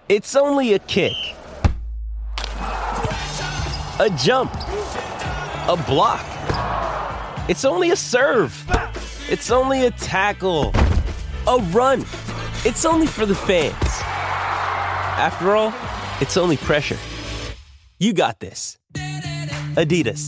It's only a kick, a jump, a block. It's only a serve. It's only a tackle, a run. It's only for the fans. After all, it's only pressure. You got this. Adidas.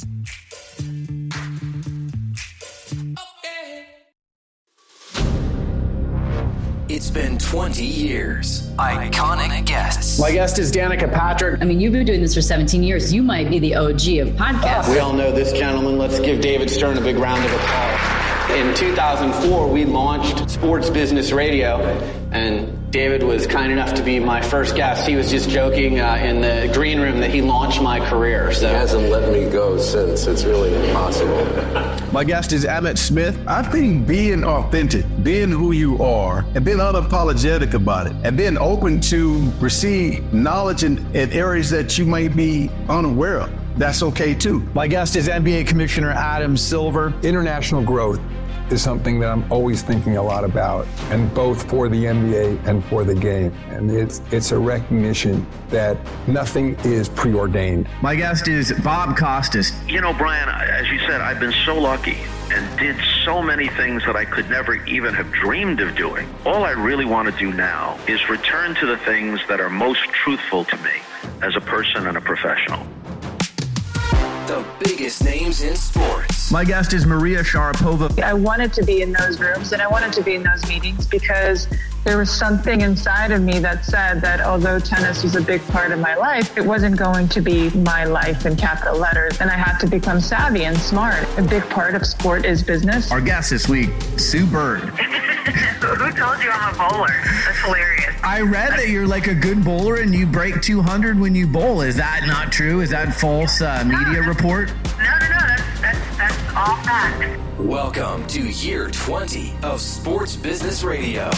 It's been 20 years. Iconic guests. My guest is Danica Patrick. I mean, you've been doing this for 17 years. You might be the OG of podcasts. We all know this gentleman. Let's give David Stern a big round of applause. In 2004, we launched Sports Business Radio, and David was kind enough to be my first guest. He was just joking in the green room that he launched my career. So he hasn't let me go since. It's really impossible. My guest is Emmitt Smith. I think being authentic, being who you are, and being unapologetic about it, and being open to receive knowledge in areas that you may be unaware of, that's okay too. My guest is NBA Commissioner Adam Silver. International growth is something that I'm always thinking a lot about, and both for the NBA and for the game. And it's a recognition that nothing is preordained. My guest is Bob Costas. You know, Brian, as you said, I've been so lucky and did so many things that I could never even have dreamed of doing. All I really want to do now is return to the things that are most truthful to me as a person and a professional. The biggest names in sports. My guest is Maria Sharapova. I wanted to be in those rooms and I wanted to be in those meetings because there was something inside of me that said that although tennis was a big part of my life, it wasn't going to be my life in capital letters. And I had to become savvy and smart. A big part of sport is business. Our guest this week, Sue Bird. Who told you I'm a bowler? That's hilarious. I read that you're like a good bowler and you break 200 when you bowl. Is that not true? Is that false media report? No. That's all fact. Welcome to year 20 of Sports Business Radio.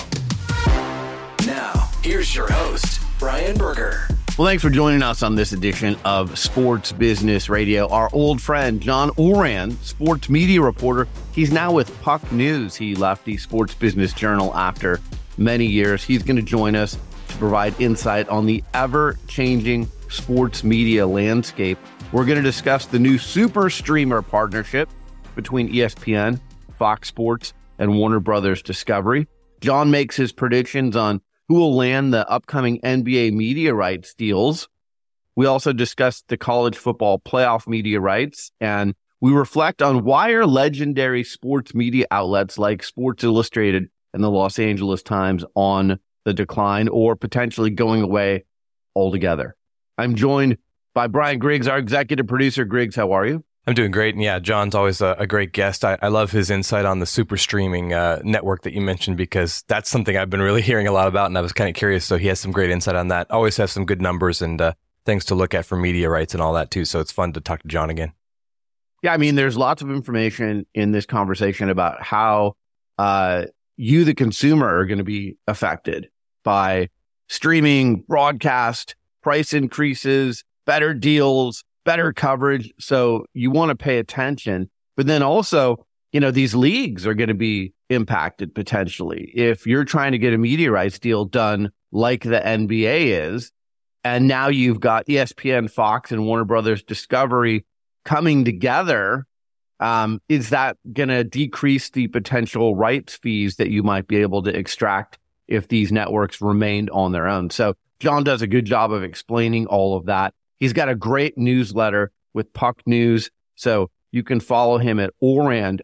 Now, here's your host, Brian Berger. Well, thanks for joining us on this edition of Sports Business Radio. Our old friend, John Ourand, sports media reporter. He's now with Puck News. He left the Sports Business Journal after many years. He's going to join us to provide insight on the ever-changing sports media landscape. We're going to discuss the new Super Streamer partnership between ESPN, Fox Sports, and Warner Brothers Discovery. John makes his predictions on who will land the upcoming NBA media rights deals. We also discuss the college football playoff media rights, and we reflect on why are legendary sports media outlets like Sports Illustrated and the Los Angeles Times on the decline or potentially going away altogether. I'm joined by Brian Griggs, our executive producer. Griggs, how are you? I'm doing great. And yeah, John's always a great guest. I love his insight on the super streaming network that you mentioned, because that's something I've been really hearing a lot about. And I was kind of curious. So he has some great insight on that. Always has some good numbers and things to look at for media rights and all that too. So it's fun to talk to John again. Yeah, I mean, there's lots of information in this conversation about how you, the consumer, are going to be affected by streaming, broadcast, price increases, better deals, better coverage. So you want to pay attention. But then also, you know, these leagues are going to be impacted potentially. If you're trying to get a media rights deal done like the NBA is, and now you've got ESPN, Fox, and Warner Brothers Discovery coming together, is that going to decrease the potential rights fees that you might be able to extract if these networks remained on their own? So John does a good job of explaining all of that. He's got a great newsletter with Puck News. So you can follow him at Ourand,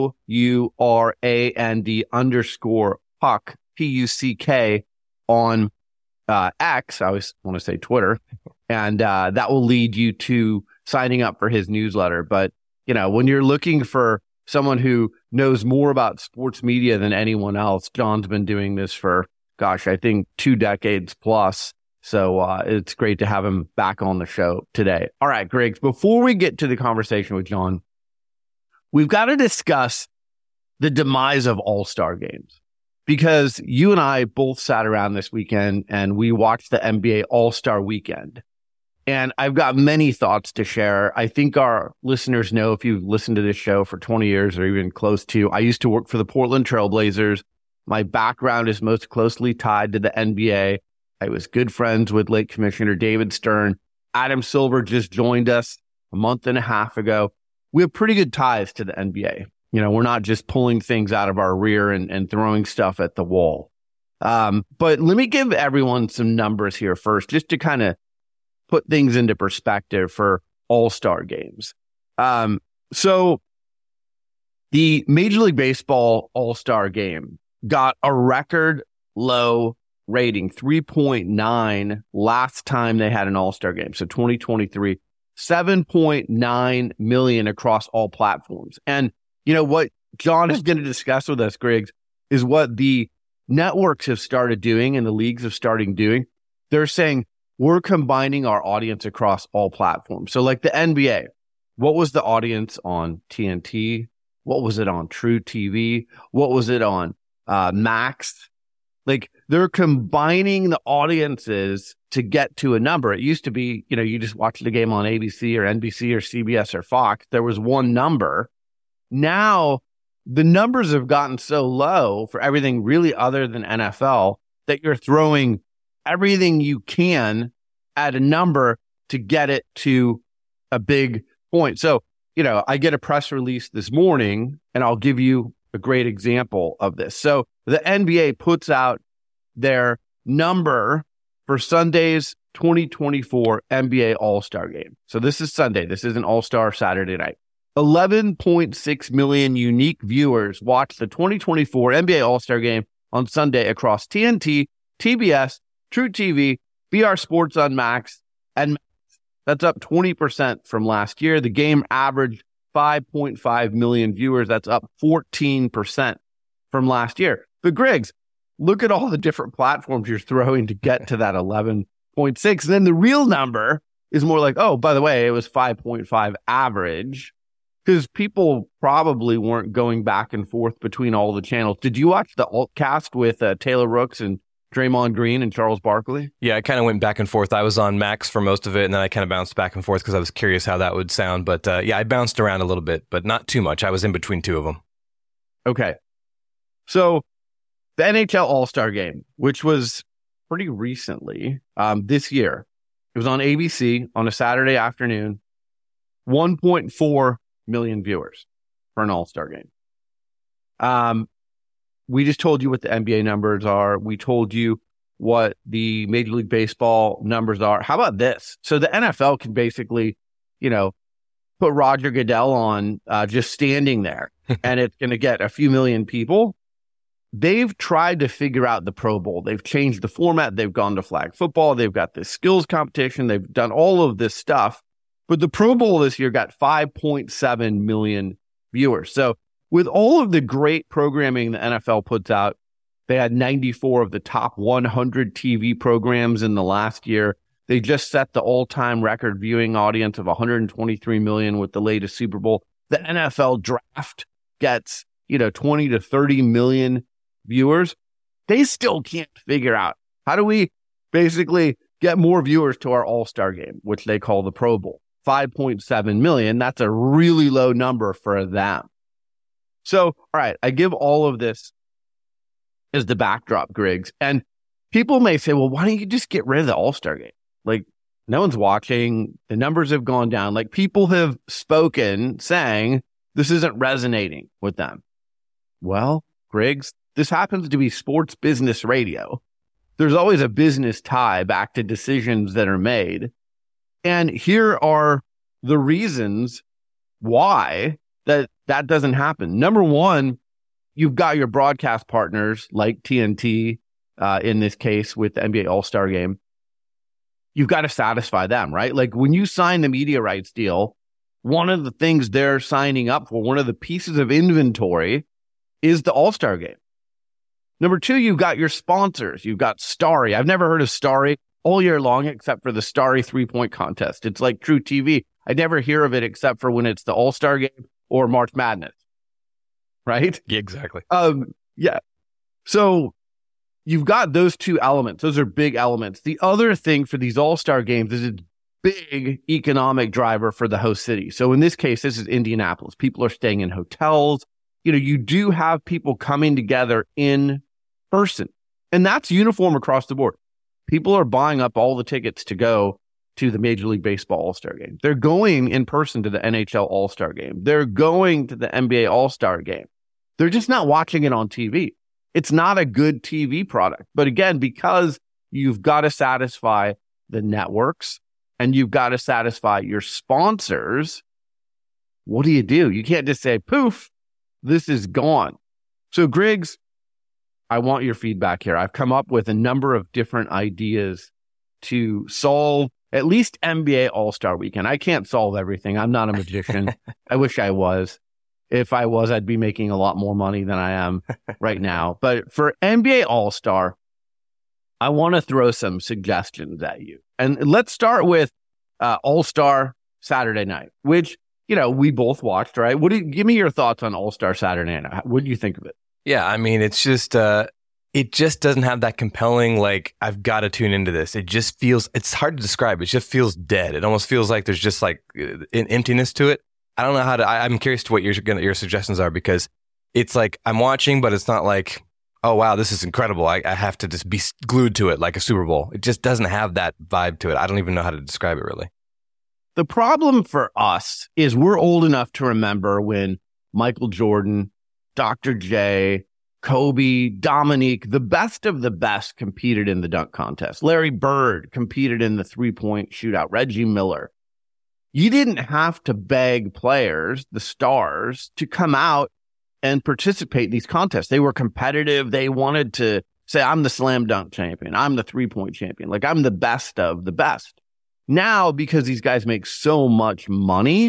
OURAND _Puck, PUCK on X. I always want to say Twitter. And that will lead you to signing up for his newsletter. But, you know, when you're looking for someone who knows more about sports media than anyone else, John's been doing this for, I think 2 decades plus. So it's great to have him back on the show today. All right, Griggs, before we get to the conversation with John, we've got to discuss the demise of all-star games, because you and I both sat around this weekend and we watched the NBA All-Star Weekend. And I've got many thoughts to share. I think our listeners know, if you've listened to this show for 20 years or even close to, I used to work for the Portland Trail Blazers. My background is most closely tied to the NBA. I was good friends with late Commissioner David Stern. Adam Silver just joined us a month and a half ago. We have pretty good ties to the NBA. You know, we're not just pulling things out of our rear and throwing stuff at the wall. But let me give everyone some numbers here first, just to kind of put things into perspective for All-Star games. So the Major League Baseball All-Star game got a record low rating, 3.9 last time they had an All-Star game. So 2023, 7.9 million across all platforms. And you know what John is going to discuss with us, Griggs, is what the networks have started doing and the leagues have started doing. They're saying we're combining our audience across all platforms. So like the NBA, what was the audience on TNT? What was it on True TV? What was it on Max? Like they're combining the audiences to get to a number. It used to be, you know, you just watch the game on ABC or NBC or CBS or Fox. There was one number. Now the numbers have gotten so low for everything really other than NFL that you're throwing everything you can at a number to get it to a big point. So, you know, I get a press release this morning and I'll give you a great example of this. So the NBA puts out their number for Sunday's 2024 NBA All-Star game. So this is Sunday. This isn't All-Star Saturday night. 11.6 million unique viewers watched the 2024 NBA All-Star game on Sunday across TNT, TBS, True TV, BR Sports on Max, and that's up 20% from last year. The game averaged 5.5 million viewers. That's up 14% from last year. But Griggs, look at all the different platforms you're throwing to get to that 11.6. And then the real number is more like, oh, by the way, it was 5.5 average, because people probably weren't going back and forth between all the channels. Did you watch the Altcast with Taylor Rooks and Draymond Green and Charles Barkley? Yeah, I kind of went back and forth. I was on Max for most of it, and then I kind of bounced back and forth because I was curious how that would sound. But yeah, I bounced around a little bit, but not too much. I was in between two of them. Okay. So the NHL All-Star Game, which was pretty recently this year, it was on ABC on a Saturday afternoon, 1.4 million viewers for an All-Star game. We just told you what the NBA numbers are. We told you what the Major League Baseball numbers are. How about this? So the NFL can basically, you know, put Roger Goodell on just standing there and it's going to get a few million people. They've tried to figure out the Pro Bowl. They've changed the format. They've gone to flag football. They've got this skills competition. They've done all of this stuff. But the Pro Bowl this year got 5.7 million viewers. So with all of the great programming the NFL puts out, they had 94 of the top 100 TV programs in the last year. They just set the all-time record viewing audience of 123 million with the latest Super Bowl. The NFL draft gets, 20 to 30 million viewers. They still can't figure out how do we basically get more viewers to our All-Star game, which they call the Pro Bowl. 5.7 million. That's a really low number for them. So, all right, I give all of this as the backdrop, Griggs. And people may say, well, why don't you just get rid of the All-Star game? Like, no one's watching. The numbers have gone down. Like, people have spoken saying this isn't resonating with them. Well, Griggs, this happens to be sports business radio. There's always a business tie back to decisions that are made. And here are the reasons why that doesn't happen. Number one, you've got your broadcast partners like TNT, in this case with the NBA All-Star Game. You've got to satisfy them, right? Like when you sign the media rights deal, one of the things they're signing up for, one of the pieces of inventory is the All-Star Game. Number two, you've got your sponsors. You've got Starry. I've never heard of Starry all year long except for the Starry 3-point contest. It's like True TV. I never hear of it except for when it's the All-Star Game or March Madness. Right? Yeah, exactly. Yeah. So you've got those two elements. Those are big elements. The other thing for these All-Star games is it's big economic driver for the host city. So in this case, this is Indianapolis. People are staying in hotels. You do have people coming together in person, and that's uniform across the board. People are buying up all the tickets to go to the Major League Baseball All-Star Game. They're going in person to the NHL All-Star Game. They're going to the NBA All-Star Game. They're just not watching it on TV. It's not a good TV product. But again, because you've got to satisfy the networks and you've got to satisfy your sponsors, what do? You can't just say, poof, this is gone. So Griggs, I want your feedback here. I've come up with a number of different ideas to solve at least NBA All-Star Weekend. I can't solve everything. I'm not a magician. I wish I was. If I was, I'd be making a lot more money than I am right now. But for NBA All-Star, I want to throw some suggestions at you. And let's start with All-Star Saturday night, which, we both watched, right? Give me your thoughts on All-Star Saturday night. What do you think of it? Yeah, I mean, it's just, it just doesn't have that compelling, I've got to tune into this. It just feels, it's hard to describe. It just feels dead. It almost feels like there's just an emptiness to it. I don't know how to, I'm curious to what your suggestions are, because it's I'm watching, but it's not oh, wow, this is incredible. I have to just be glued to it like a Super Bowl. It just doesn't have that vibe to it. I don't even know how to describe it, really. The problem for us is we're old enough to remember when Michael Jordan, Dr. J, Kobe, Dominique, the best of the best competed in the dunk contest. Larry Bird competed in the three-point shootout. Reggie Miller. You didn't have to beg players, the stars, to come out and participate in these contests. They were competitive. They wanted to say, I'm the slam dunk champion. I'm the three-point champion. I'm the best of the best. Now, because these guys make so much money,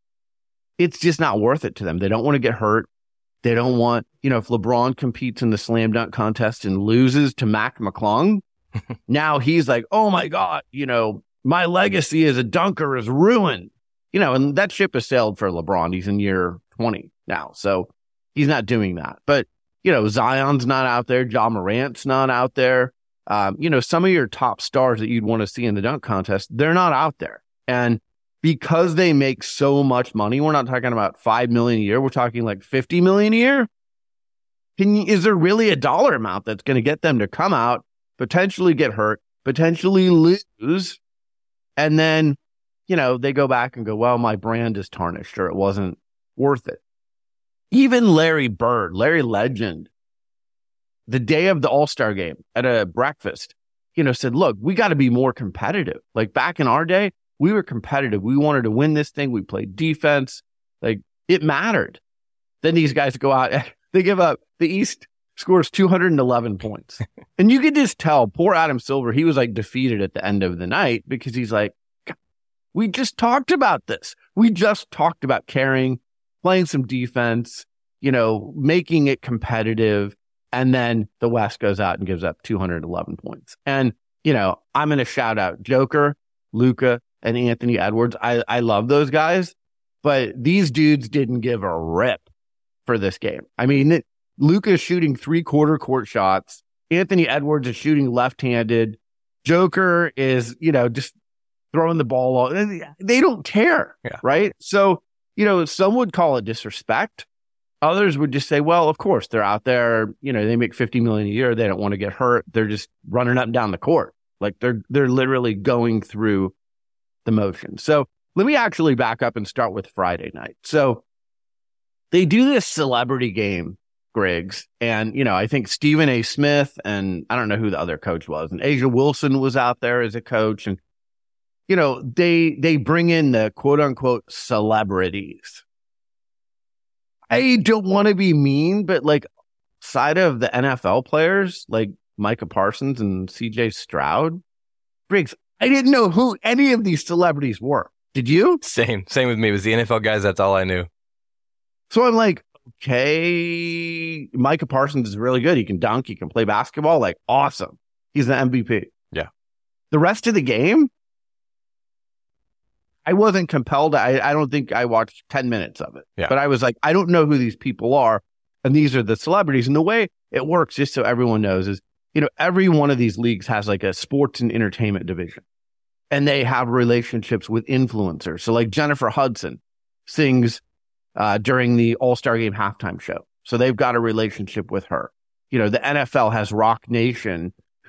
it's just not worth it to them. They don't want to get hurt. They don't want, if LeBron competes in the slam dunk contest and loses to Mac McClung, now he's like, oh my God, my legacy as a dunker is ruined. And that ship has sailed for LeBron. He's in year 20 now. So he's not doing that. But, Zion's not out there. Ja Morant's not out there. Some of your top stars that you'd want to see in the dunk contest, they're not out there. And because they make so much money, we're not talking about $5 million a year. We're talking $50 million a year. Is there really a dollar amount that's going to get them to come out, potentially get hurt, potentially lose? And then, they go back and go, well, my brand is tarnished, or it wasn't worth it. Even Larry Bird, Larry Legend, the day of the All-Star game at a breakfast, said, look, we got to be more competitive. Back in our day, we were competitive. We wanted to win this thing. We played defense. It mattered. Then these guys go out, they give up. The East scores 211 points. And you could just tell poor Adam Silver, he was defeated at the end of the night, because he's we just talked about this. We just talked about carrying, playing some defense, making it competitive. And then the West goes out and gives up 211 points. And, I'm going to shout out Joker, Luka, and Anthony Edwards. I love those guys, but these dudes didn't give a rip for this game. I mean, Luka is shooting 3/4 court shots. Anthony Edwards is shooting left-handed. Joker is, just throwing the ball all. They don't care, right? So, some would call it disrespect. Others would just say, well, of course, they're out there. They make $50 million a year. They don't want to get hurt. They're just running up and down the court. They're literally going through the motion. So let me actually back up and start with Friday night. So they do this celebrity game, Griggs, and, I think Stephen A. Smith, and I don't know who the other coach was, and Asia Wilson was out there as a coach. And, they bring in the quote unquote celebrities. I don't want to be mean, but side of the NFL players, like Micah Parsons and CJ Stroud, Griggs, I didn't know who any of these celebrities were. Did you? Same with me. It was the NFL guys. That's all I knew. So I'm okay, Micah Parsons is really good. He can dunk. He can play basketball. Awesome. He's the MVP. Yeah. The rest of the game, I wasn't compelled. I don't think I watched 10 minutes of it. Yeah. But I was I don't know who these people are. And these are the celebrities. And the way it works, just so everyone knows, is, every one of these leagues has a sports and entertainment division. And they have relationships with influencers. So Jennifer Hudson sings during the All-Star Game halftime show. So they've got a relationship with her. The NFL has Rock Nation, who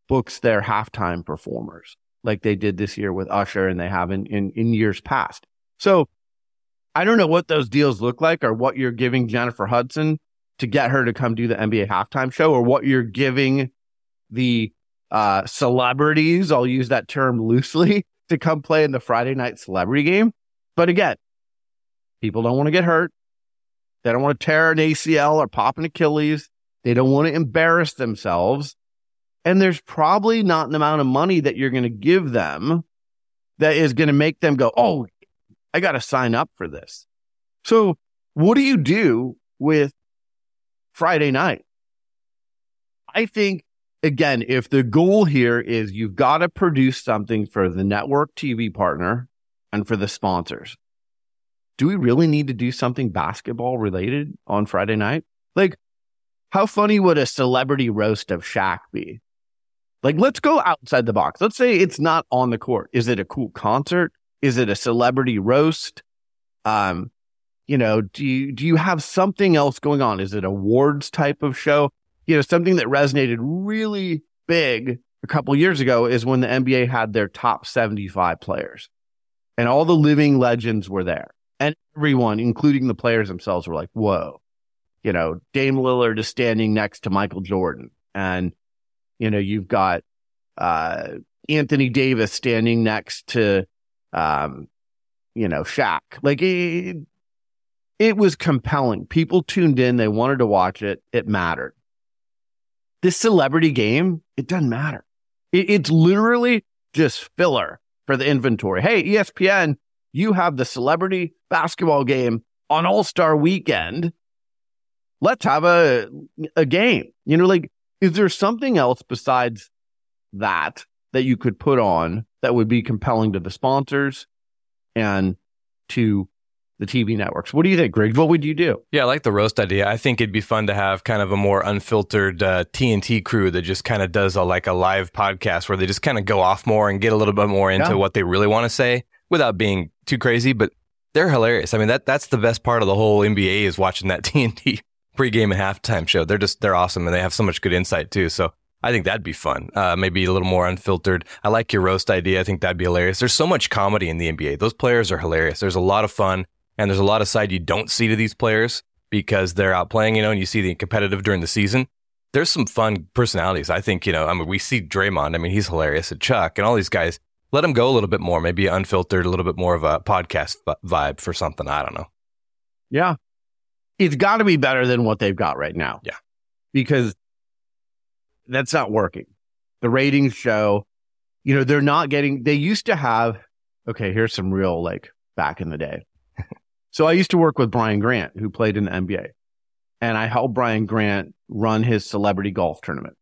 books their halftime performers like they did this year with Usher and they have in years past. So I don't know what those deals look like or what you're giving Jennifer Hudson to get her to come do the NBA halftime show or what you're giving the celebrities, I'll use that term loosely, to come play in the Friday night celebrity game. But again, people don't want to get hurt. They don't want to tear an ACL or pop an Achilles. They don't want to embarrass themselves. And there's probably not an amount of money that you're going to give them that is going to make them go, oh, I got to sign up for this. So what do you do with Friday night? I think, again, if the goal here is you've got to produce something for the network TV partner and for the sponsors, do we really need to do something basketball related on Friday night? Like, how funny would a celebrity roast of Shaq be? Like, let's go outside the box. Let's say it's not on the court. Is it a cool concert? Is it a celebrity roast? Do you have something else going on? Is it awards type of show? Something that resonated really big a couple years ago is when the NBA had their top 75 players and all the living legends were there. And everyone, including the players themselves, were like, whoa, Dame Lillard is standing next to Michael Jordan. And, you've got Anthony Davis standing next to, Shaq. Like it was compelling. People tuned in. They wanted to watch it. It mattered. This celebrity game, it doesn't matter. It's literally just filler for the inventory. Hey, ESPN, you have the celebrity basketball game on All-Star Weekend. Let's have a game. Is there something else besides that you could put on that would be compelling to the sponsors and to the TV networks? What do you think, Greg? What would you do? Yeah, I like the roast idea. I think it'd be fun to have kind of a more unfiltered TNT crew that just kind of does a live podcast where they just kind of go off more and get a little bit more into what they really want to say without being too crazy. But they're hilarious. I mean, that's the best part of the whole NBA is watching that TNT pregame and halftime show. They're awesome and they have so much good insight too. So I think that'd be fun. Maybe a little more unfiltered. I like your roast idea. I think that'd be hilarious. There's so much comedy in the NBA. Those players are hilarious. There's a lot of fun. And there's a lot of side you don't see to these players because they're out playing, and you see the competitive during the season. There's some fun personalities. I think, we see Draymond. He's hilarious, and Chuck and all these guys. Let them go a little bit more, maybe unfiltered, a little bit more of a podcast vibe for something. I don't know. Yeah. It's got to be better than what they've got right now. Yeah. Because that's not working. The ratings show, they're not getting, they used to have, okay, here's some real, back in the day. So I used to work with Brian Grant, who played in the NBA, and I helped Brian Grant run his celebrity golf tournament.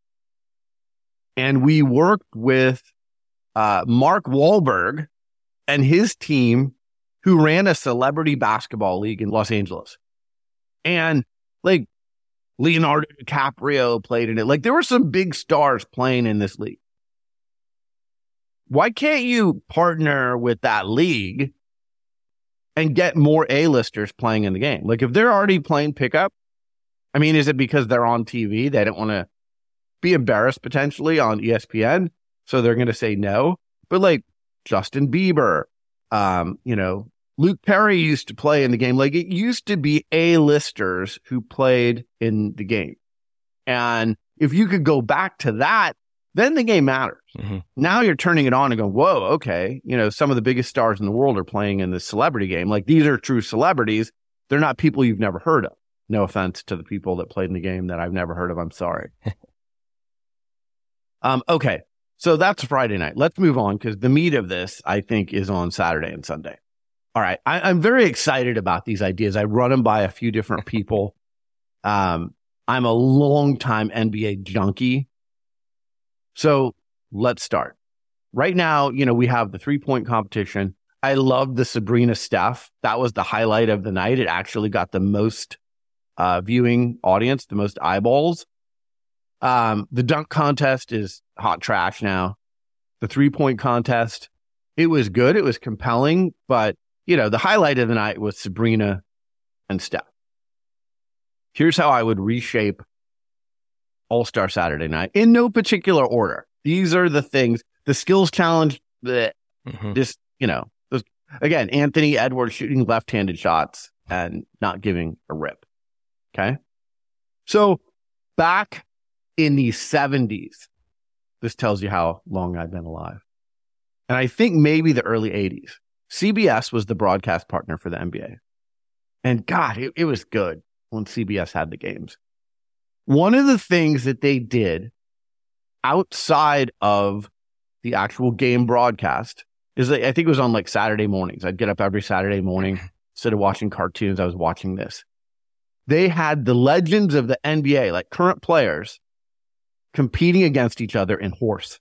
And we worked with Mark Wahlberg and his team, who ran a celebrity basketball league in Los Angeles. And Leonardo DiCaprio played in it. There were some big stars playing in this league. Why can't you partner with that league and get more A-listers playing in the game? If they're already playing pickup, is it because they're on TV? They don't want to be embarrassed potentially on ESPN, so they're going to say no. But Justin Bieber, Luke Perry used to play in the game. It used to be A-listers who played in the game. And if you could go back to that, then the game matters. Mm-hmm. Now you're turning it on and going, whoa, okay. Some of the biggest stars in the world are playing in this celebrity game. These are true celebrities. They're not people you've never heard of. No offense to the people that played in the game that I've never heard of. I'm sorry. Okay. So that's Friday night. Let's move on because the meat of this, I think, is on Saturday and Sunday. All right. I'm very excited about these ideas. I run them by a few different people. I'm a longtime NBA junkie. So let's start. Right now, we have the 3-point competition. I love the Sabrina Steph. That was the highlight of the night. It actually got the most viewing audience, the most eyeballs. The dunk contest is hot trash now. The 3-point contest, it was good. It was compelling. But, the highlight of the night was Sabrina and Steph. Here's how I would reshape All-Star Saturday night in no particular order. These are the things, the skills challenge, just, again, Anthony Edwards shooting left-handed shots and not giving a rip. Okay. So back in the 70s, this tells you how long I've been alive. And I think maybe the early 80s, CBS was the broadcast partner for the NBA. And God, it was good when CBS had the games. One of the things that they did outside of the actual game broadcast is that I think it was on like Saturday mornings. I'd get up every Saturday morning. Instead of watching cartoons, I was watching this. They had the legends of the NBA, like current players, competing against each other in horse.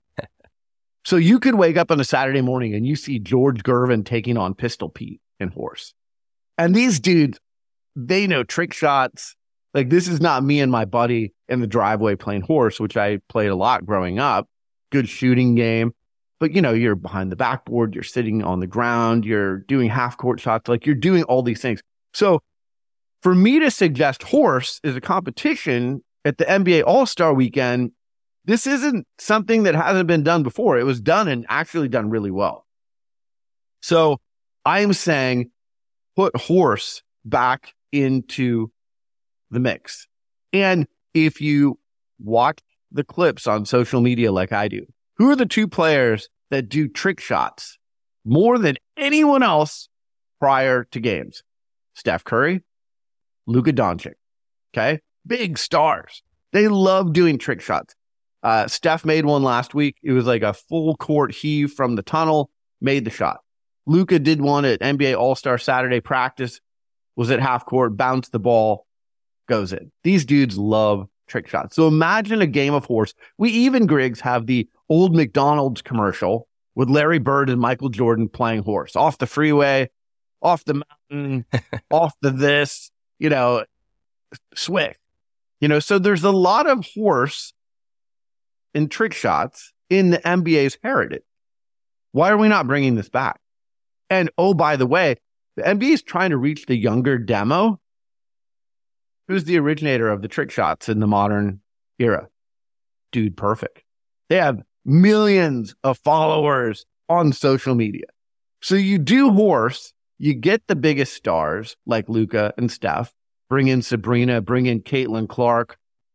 So you could wake up on a Saturday morning and you see George Gervin taking on Pistol Pete in horse. And these dudes, they know trick shots. Like, this is not me and my buddy in the driveway playing horse, which I played a lot growing up. Good shooting game. But, you're behind the backboard, you're sitting on the ground, you're doing half-court shots, like you're doing all these things. So for me to suggest horse is a competition at the NBA All-Star Weekend, this isn't something that hasn't been done before. It was done and actually done really well. So I am saying put horse back into the mix. And if you watch the clips on social media like I do, who are the two players that do trick shots more than anyone else prior to games? Steph Curry, Luka Doncic. Okay? Big stars. They love doing trick shots. Steph made one last week. It was like a full court heave from the tunnel, made the shot. Luka did one at NBA All-Star Saturday practice, was at half court, bounced the ball, goes in. These dudes love trick shots. So imagine a game of horse. We even, Griggs, have the old McDonald's commercial with Larry Bird and Michael Jordan playing horse. Off the freeway, off the mountain, off the this, Swick. So there's a lot of horse and trick shots in the NBA's heritage. Why are we not bringing this back? And, oh, by the way, the NBA is trying to reach the younger demo. Who's the originator of the trick shots in the modern era? Dude Perfect. They have millions of followers on social media. So you do horse, you get the biggest stars like Luka and Steph, bring in Sabrina, bring in Caitlin Clark,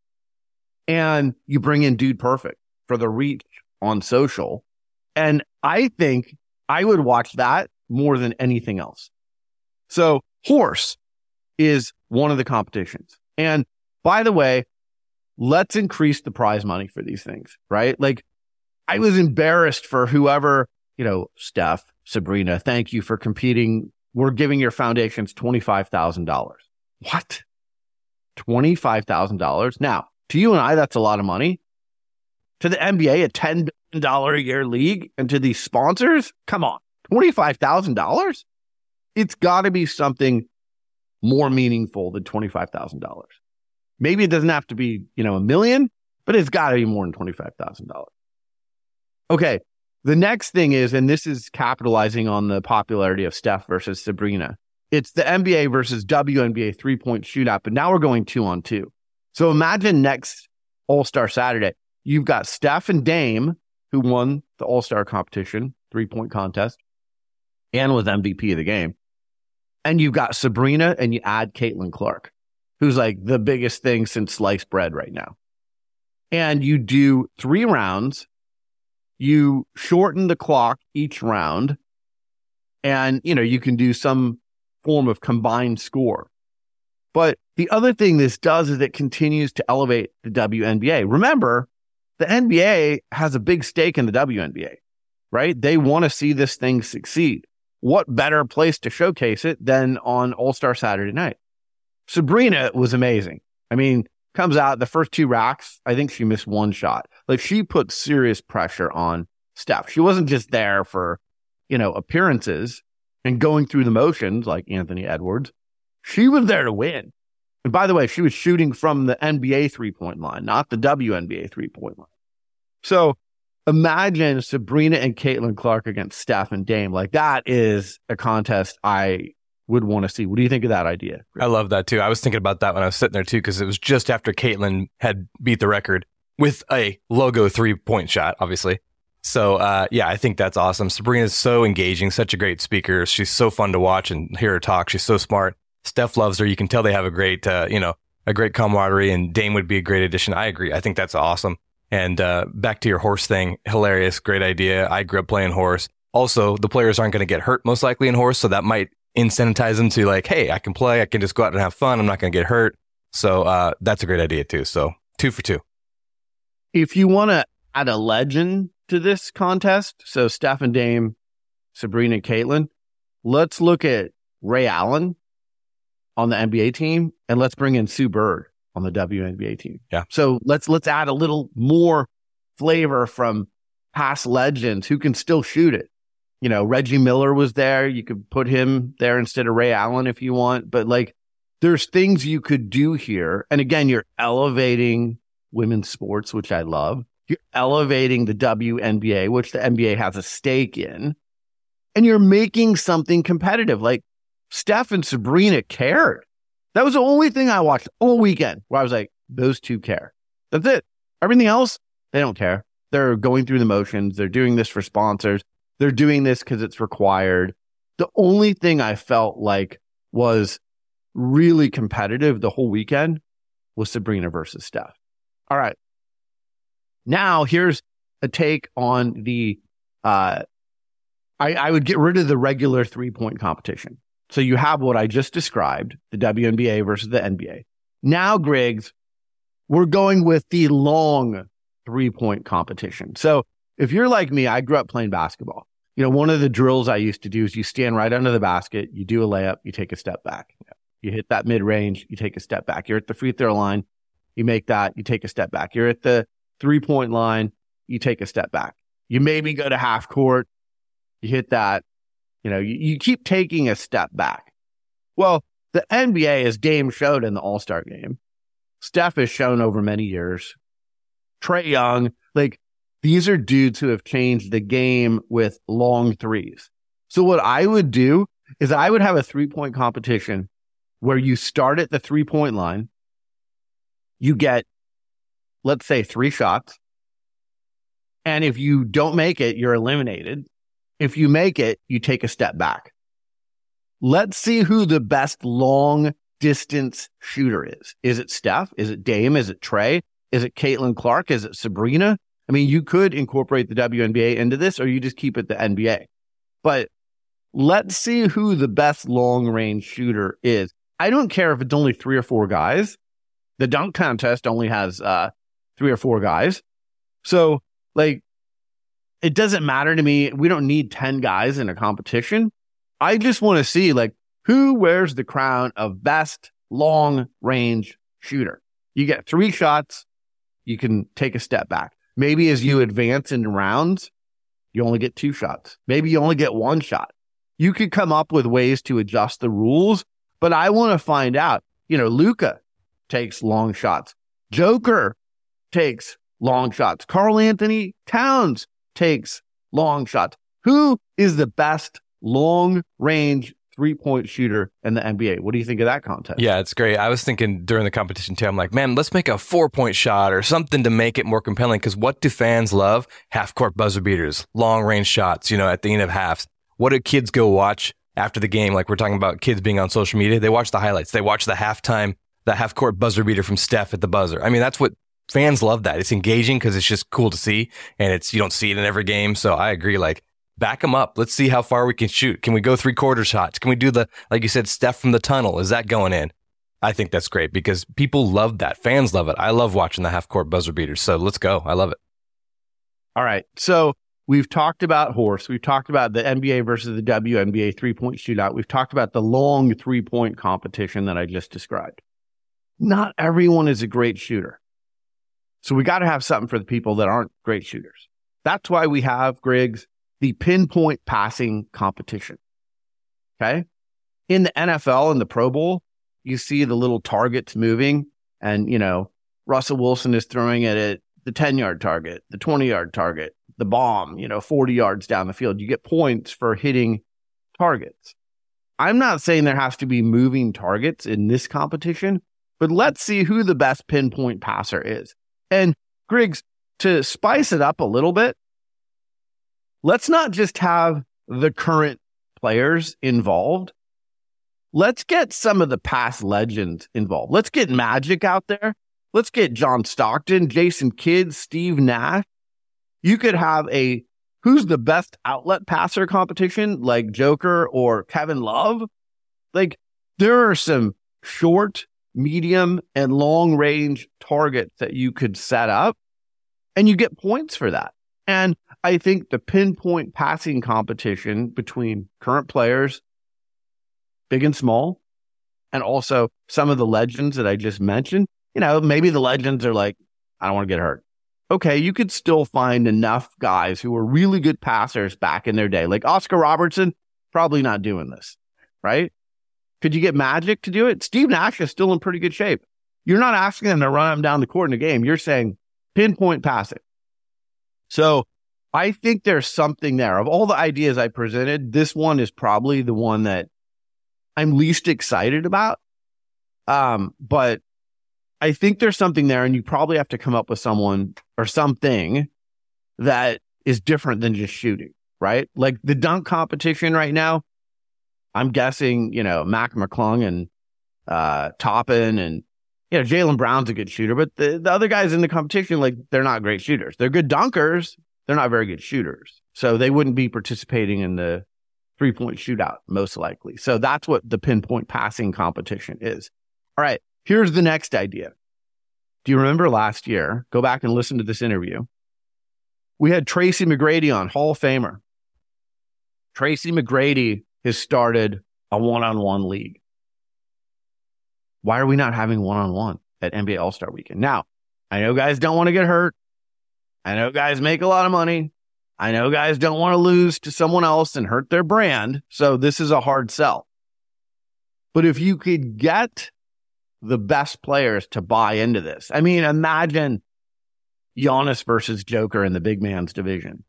and you bring in Dude Perfect for the reach on social. And I think I would watch that more than anything else. So horse is one of the competitions. And by the way, let's increase the prize money for these things, right? Like, I was embarrassed for whoever, Steph, Sabrina, thank you for competing. We're giving your foundations $25,000. What? $25,000? Now, to you and I, that's a lot of money. To the NBA, a $10 billion a year league, and to these sponsors, come on, $25,000? It's got to be something more meaningful than $25,000. Maybe it doesn't have to be, $1 million, but it's got to be more than $25,000. Okay, the next thing is, and this is capitalizing on the popularity of Steph versus Sabrina, it's the NBA versus WNBA three-point shootout, but now we're going 2-on-2. So imagine next All-Star Saturday, you've got Steph and Dame, who won the All-Star competition, three-point contest, and was MVP of the game. And you've got Sabrina, and you add Caitlin Clark, who's like the biggest thing since sliced bread right now. And you do 3 rounds. You shorten the clock each round. And, you can do some form of combined score. But the other thing this does is it continues to elevate the WNBA. Remember, the NBA has a big stake in the WNBA, right? They want to see this thing succeed. What better place to showcase it than on All-Star Saturday night? Sabrina was amazing. I mean, comes out the first 2 racks. I think she missed 1 shot. Like, she put serious pressure on Steph. She wasn't just there for, appearances and going through the motions like Anthony Edwards. She was there to win. And by the way, she was shooting from the NBA three-point line, not the WNBA three-point line. So imagine Sabrina and Caitlin Clark against Steph and Dame. Like, that is a contest I would want to see. What do you think of that idea? I love that too. I was thinking about that when I was sitting there too, because it was just after Caitlin had beat the record. with a logo 3-point shot, obviously. So, I think that's awesome. Sabrina's so engaging, such a great speaker. She's so fun to watch and hear her talk. She's so smart. Steph loves her. You can tell they have a great, a great camaraderie, and Dame would be a great addition. I agree. I think that's awesome. And back to your horse thing, hilarious, great idea. I grew up playing horse. Also, the players aren't going to get hurt most likely in horse, so that might incentivize them to like, hey, I can play. I can just go out and have fun. I'm not going to get hurt. So that's a great idea too. So 2 for 2. If you want to add a legend to this contest, so Steph and Dame, Sabrina, Caitlin, let's look at Ray Allen on the NBA team, and let's bring in Sue Bird on the WNBA team. Yeah. So let's add a little more flavor from past legends who can still shoot it. You know, Reggie Miller was there. You could put him there instead of Ray Allen if you want. But like, there's things you could do here. And again, you're elevating women's sports, which I love. You're elevating the WNBA, which the NBA has a stake in. And you're making something competitive. Like Steph and Sabrina cared. That was the only thing I watched all weekend where I was like, those two care. That's it. Everything else, they don't care. They're going through the motions. They're doing this for sponsors. They're doing this because it's required. The only thing I felt like was really competitive the whole weekend was Sabrina versus Steph. All right. Now here's a take on the, I would get rid of the regular 3-point competition. So you have what I just described, the WNBA versus the NBA. Now, Griggs, we're going with the long 3-point competition. So if you're like me, I grew up playing basketball. You know, one of the drills I used to do is you stand right under the basket, you do a layup, you take a step back. You hit that mid-range, you take a step back. You're at the free throw line, you make that, you take a step back. You're at the 3-point line, you take a step back. You maybe go to half court, you hit that. You know, you keep taking a step back. Well, the NBA, as Dame showed in the All-Star game, Steph has shown over many years, Trae Young, like, these are dudes who have changed the game with long threes. So what I would do is I would have a 3-point competition where you start at the 3-point line. You get, let's say, 3 shots. And if you don't make it, you're eliminated. If you make it, you take a step back. Let's see who the best long distance shooter is. Is it Steph? Is it Dame? Is it Trae? Is it Caitlin Clark? Is it Sabrina? I mean, you could incorporate the WNBA into this, or you just keep it the NBA. But let's see who the best long-range shooter is. I don't care if it's only 3 or 4 guys. The dunk contest only has 3 or 4 guys. So, like, it doesn't matter to me. We don't need 10 guys in a competition. I just want to see, like, who wears the crown of best long-range shooter. You get 3 shots. You can take a step back. Maybe as you advance in rounds, you only get 2 shots. Maybe you only get 1 shot. You could come up with ways to adjust the rules, but I want to find out. You know, Luka takes long shots. Joker takes long shots. Karl Anthony Towns takes long shots. Who is the best long-range 3-point shooter in the NBA? What do you think of that contest? Yeah, it's great. I was thinking during the competition too, I'm like, man, let's make a 4-point shot or something to make it more compelling. Because what do fans love? Half-court buzzer beaters, long-range shots, you know, at the end of halves. What do kids go watch after the game? Like we're talking about kids being on social media. They watch the highlights. They watch the halftime, the half-court buzzer beater from Steph at the buzzer. I mean, that's what fans love that. It's engaging because it's just cool to see. And you don't see it in every game. So I agree, like, back them up. Let's see how far we can shoot. Can we go 3-quarter shots? Can we do the, like you said, Steph from the tunnel? Is that going in? I think that's great because people love that. Fans love it. I love watching the half-court buzzer beaters. So let's go. I love it. All right. So we've talked about horse. We've talked about the NBA versus the WNBA 3-point shootout. We've talked about the long 3-point competition that I just described. Not everyone is a great shooter. So we got to have something for the people that aren't great shooters. That's why we have, Griggs, the pinpoint passing competition. Okay. In the NFL and the Pro Bowl, you see the little targets moving and, you know, Russell Wilson is throwing it at the 10-yard target, the 20-yard target, the bomb, 40 yards down the field. You get points for hitting targets. I'm not saying there has to be moving targets in this competition, but let's see who the best pinpoint passer is. And Griggs, to spice it up a little bit, let's not just have the current players involved. Let's get some of the past legends involved. Let's get Magic out there. Let's get John Stockton, Jason Kidd, Steve Nash. You could have a who's the best outlet passer competition like Joker or Kevin Love. Like, there are some short, medium, and long range targets that you could set up, and you get points for that. And I think the pinpoint passing competition between current players, big and small, and also some of the legends that I just mentioned, maybe the legends are like, I don't want to get hurt. Okay, you could still find enough guys who were really good passers back in their day. Like Oscar Robertson, probably not doing this, right? Could you get Magic to do it? Steve Nash is still in pretty good shape. You're not asking them to run him down the court in a game. You're saying pinpoint passing. So I think there's something there. Of all the ideas I presented, this one is probably the one that I'm least excited about. But I think there's something there, and you probably have to come up with someone or something that is different than just shooting, right? Like the dunk competition right now, I'm guessing, Mac McClung and Toppin and, Jaylen Brown's a good shooter, but the other guys in the competition, like, they're not great shooters. They're good dunkers. They're not very good shooters. So they wouldn't be participating in the 3-point shootout, most likely. So that's what the pinpoint passing competition is. All right, here's the next idea. Do you remember last year? Go back and listen to this interview. We had Tracy McGrady on, Hall of Famer. Tracy McGrady has started a one-on-one league. Why are we not having one-on-one at NBA All-Star Weekend? Now, I know guys don't want to get hurt. I know guys make a lot of money. I know guys don't want to lose to someone else and hurt their brand. So this is a hard sell. But if you could get the best players to buy into this, I mean, imagine Giannis versus Joker in the big man's division.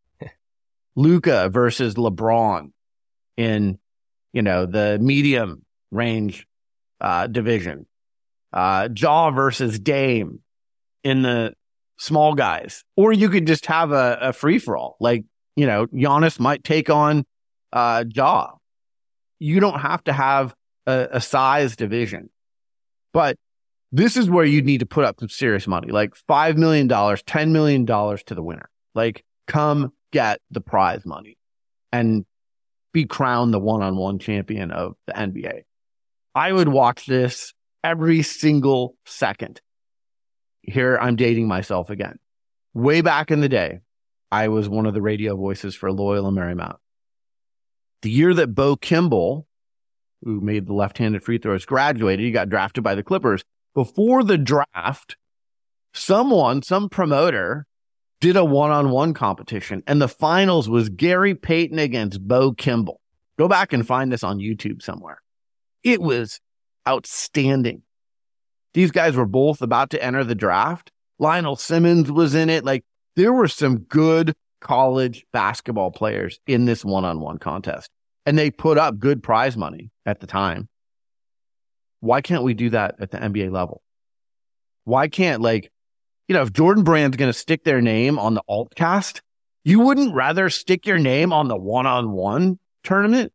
Luka versus LeBron in, the medium range division. Ja versus Dame in the small guys. Or you could just have a free-for-all. Like, Giannis might take on Ja. You don't have to have a size division. But this is where you need to put up some serious money, like $5 million, $10 million to the winner. Like, come get the prize money and be crowned the one-on-one champion of the NBA. I would watch this every single second. Here, I'm dating myself again. Way back in the day, I was one of the radio voices for Loyola Marymount. The year that Bo Kimball, who made the left-handed free throws, graduated, he got drafted by the Clippers. Before the draft, some promoter did a one-on-one competition, and the finals was Gary Payton against Bo Kimball. Go back and find this on YouTube somewhere. It was outstanding. These guys were both about to enter the draft. Lionel Simmons was in it. Like, there were some good college basketball players in this one-on-one contest, and they put up good prize money at the time. Why can't we do that at the NBA level? Why can't, if Jordan Brand's going to stick their name on the Altcast, you wouldn't rather stick your name on the one-on-one tournament?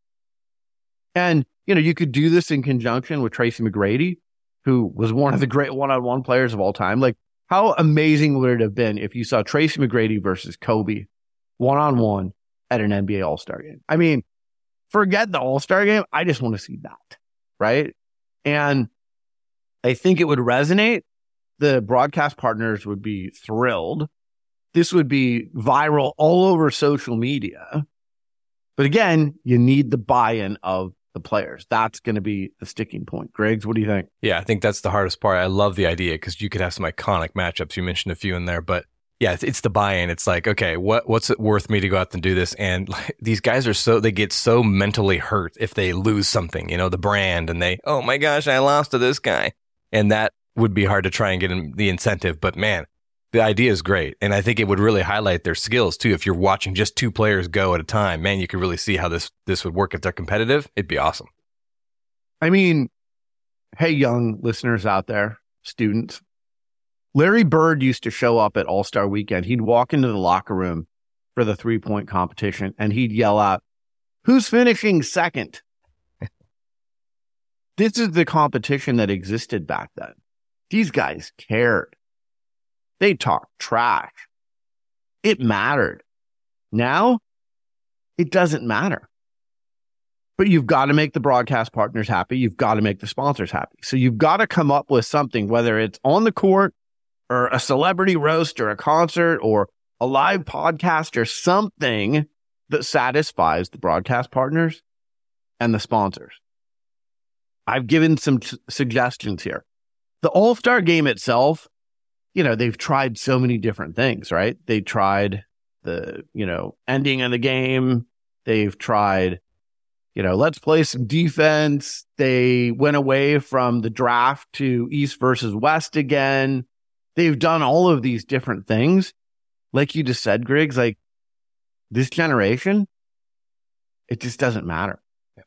And, you could do this in conjunction with Tracy McGrady, who was one of the great one-on-one players of all time. Like, how amazing would it have been if you saw Tracy McGrady versus Kobe one-on-one at an NBA All-Star game? I mean, forget the All-Star game. I just want to see that, right? And I think it would resonate. The broadcast partners would be thrilled. This would be viral all over social media. But again, you need the buy-in of the players. That's going to be the sticking point. Griggs, what do you think? Yeah, I think that's the hardest part. I love the idea because you could have some iconic matchups. You mentioned a few in there, but yeah, it's the buy-in. It's like, okay, what's it worth me to go out and do this? And these guys they get so mentally hurt if they lose something, the brand, and oh my gosh, I lost to this guy. And that would be hard to try and get them the incentive. But man, the idea is great. And I think it would really highlight their skills too. If you're watching just two players go at a time, man, you could really see how this would work. If they're competitive, it'd be awesome. I mean, hey, young listeners out there, students, Larry Bird used to show up at All-Star Weekend. He'd walk into the locker room for the 3-point competition and he'd yell out, "Who's finishing second?" This is the competition that existed back then. These guys cared. They talked trash. It mattered. Now, it doesn't matter. But you've got to make the broadcast partners happy. You've got to make the sponsors happy. So you've got to come up with something, whether it's on the court or a celebrity roast or a concert or a live podcast or something that satisfies the broadcast partners and the sponsors. I've given some suggestions here. The All-Star game itself, they've tried so many different things, right? They tried the, ending of the game. They've tried, let's play some defense. They went away from the draft to East versus West again. They've done all of these different things. Like you just said, Griggs, like this generation, it just doesn't matter.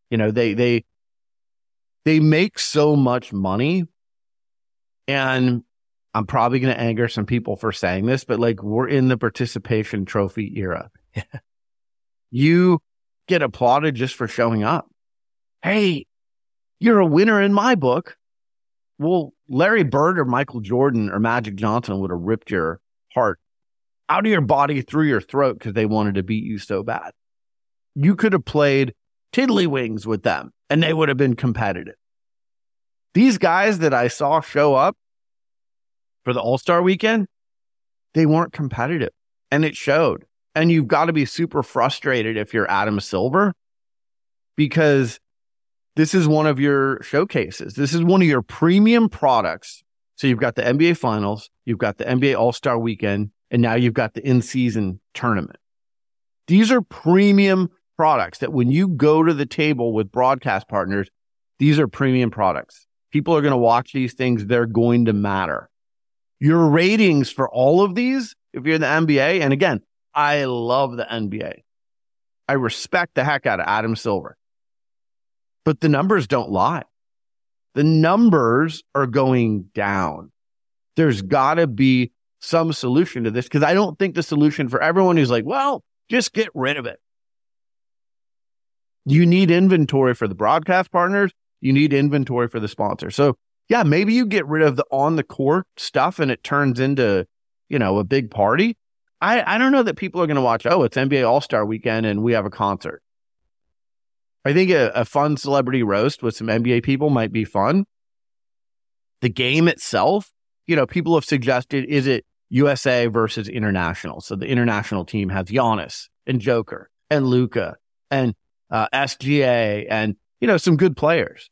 They make so much money, and I'm probably going to anger some people for saying this, but like we're in the participation trophy era. You get applauded just for showing up. Hey, you're a winner in my book. Well, Larry Bird or Michael Jordan or Magic Johnson would have ripped your heart out of your body through your throat because they wanted to beat you so bad. You could have played tiddlywinks with them and they would have been competitive. These guys that I saw show up for the All-Star weekend, they weren't competitive and it showed. And you've got to be super frustrated if you're Adam Silver because this is one of your showcases. This is one of your premium products. So you've got the NBA Finals, you've got the NBA All-Star weekend, and now you've got the in-season tournament. These are premium products that when you go to the table with broadcast partners, these are premium products. People are going to watch these things. They're going to matter. Your ratings for all of these, if you're in the NBA, and again, I love the NBA. I respect the heck out of Adam Silver. But the numbers don't lie. The numbers are going down. There's got to be some solution to this because I don't think the solution for everyone who's like, well, just get rid of it. You need inventory for the broadcast partners. You need inventory for the sponsor. So yeah, maybe you get rid of the on the court stuff and it turns into, a big party. I don't know that people are going to watch, it's NBA All-Star weekend and we have a concert. I think a fun celebrity roast with some NBA people might be fun. The game itself, people have suggested, is it USA versus international? So the international team has Giannis and Joker and Luka and SGA and, some good players.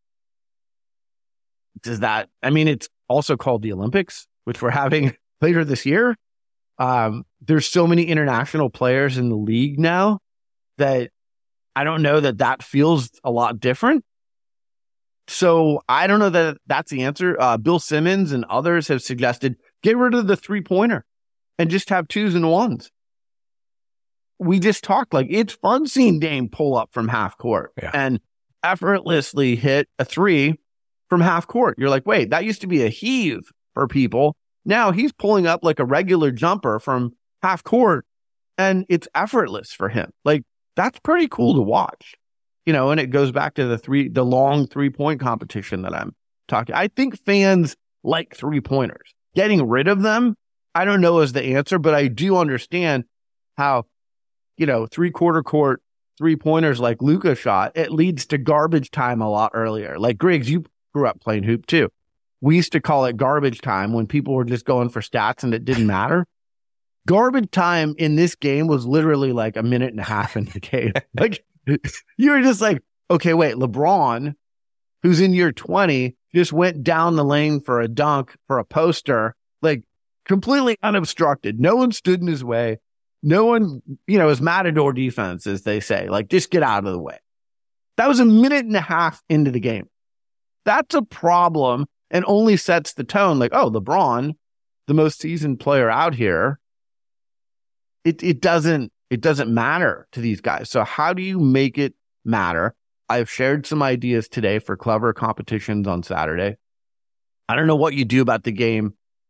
It's also called the Olympics, which we're having later this year. There's so many international players in the league now that I don't know that feels a lot different. So I don't know that that's the answer. Bill Simmons and others have suggested get rid of the 3-pointer and just have 2s and 1s. We just talked like it's fun seeing Dame pull up from half court and effortlessly hit a 3 from half court. You're like, wait, that used to be a heave for people. Now he's pulling up like a regular jumper from half court and it's effortless for him. Like, that's pretty cool to watch, and it goes back to the long 3-point competition that I'm talking. I think fans like 3-pointers. Getting rid of them, I don't know is the answer, but I do understand how, 3-quarter court 3-pointers like Luka shot, it leads to garbage time a lot earlier. Like Griggs, you grew up playing hoop too. We used to call it garbage time when people were just going for stats and it didn't matter. Garbage time in this game was literally like a minute and a half in the game. Like you were just like, okay, wait, LeBron, who's in year 20, just went down the lane for a dunk for a poster, like completely unobstructed. No one stood in his way. No one, is matador defense, as they say, like just get out of the way. That was a minute and a half into the game. That's a problem and only sets the tone like, LeBron, the most seasoned player out here. It doesn't matter to these guys. So how do you make it matter? I've shared some ideas today for clever competitions on Saturday. I don't know what you do about the game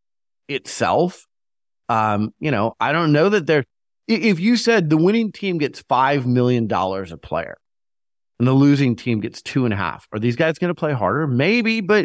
itself, I don't know that if you said the winning team gets $5 million a player and the losing team gets 2.5, are these guys going to play harder? Maybe, but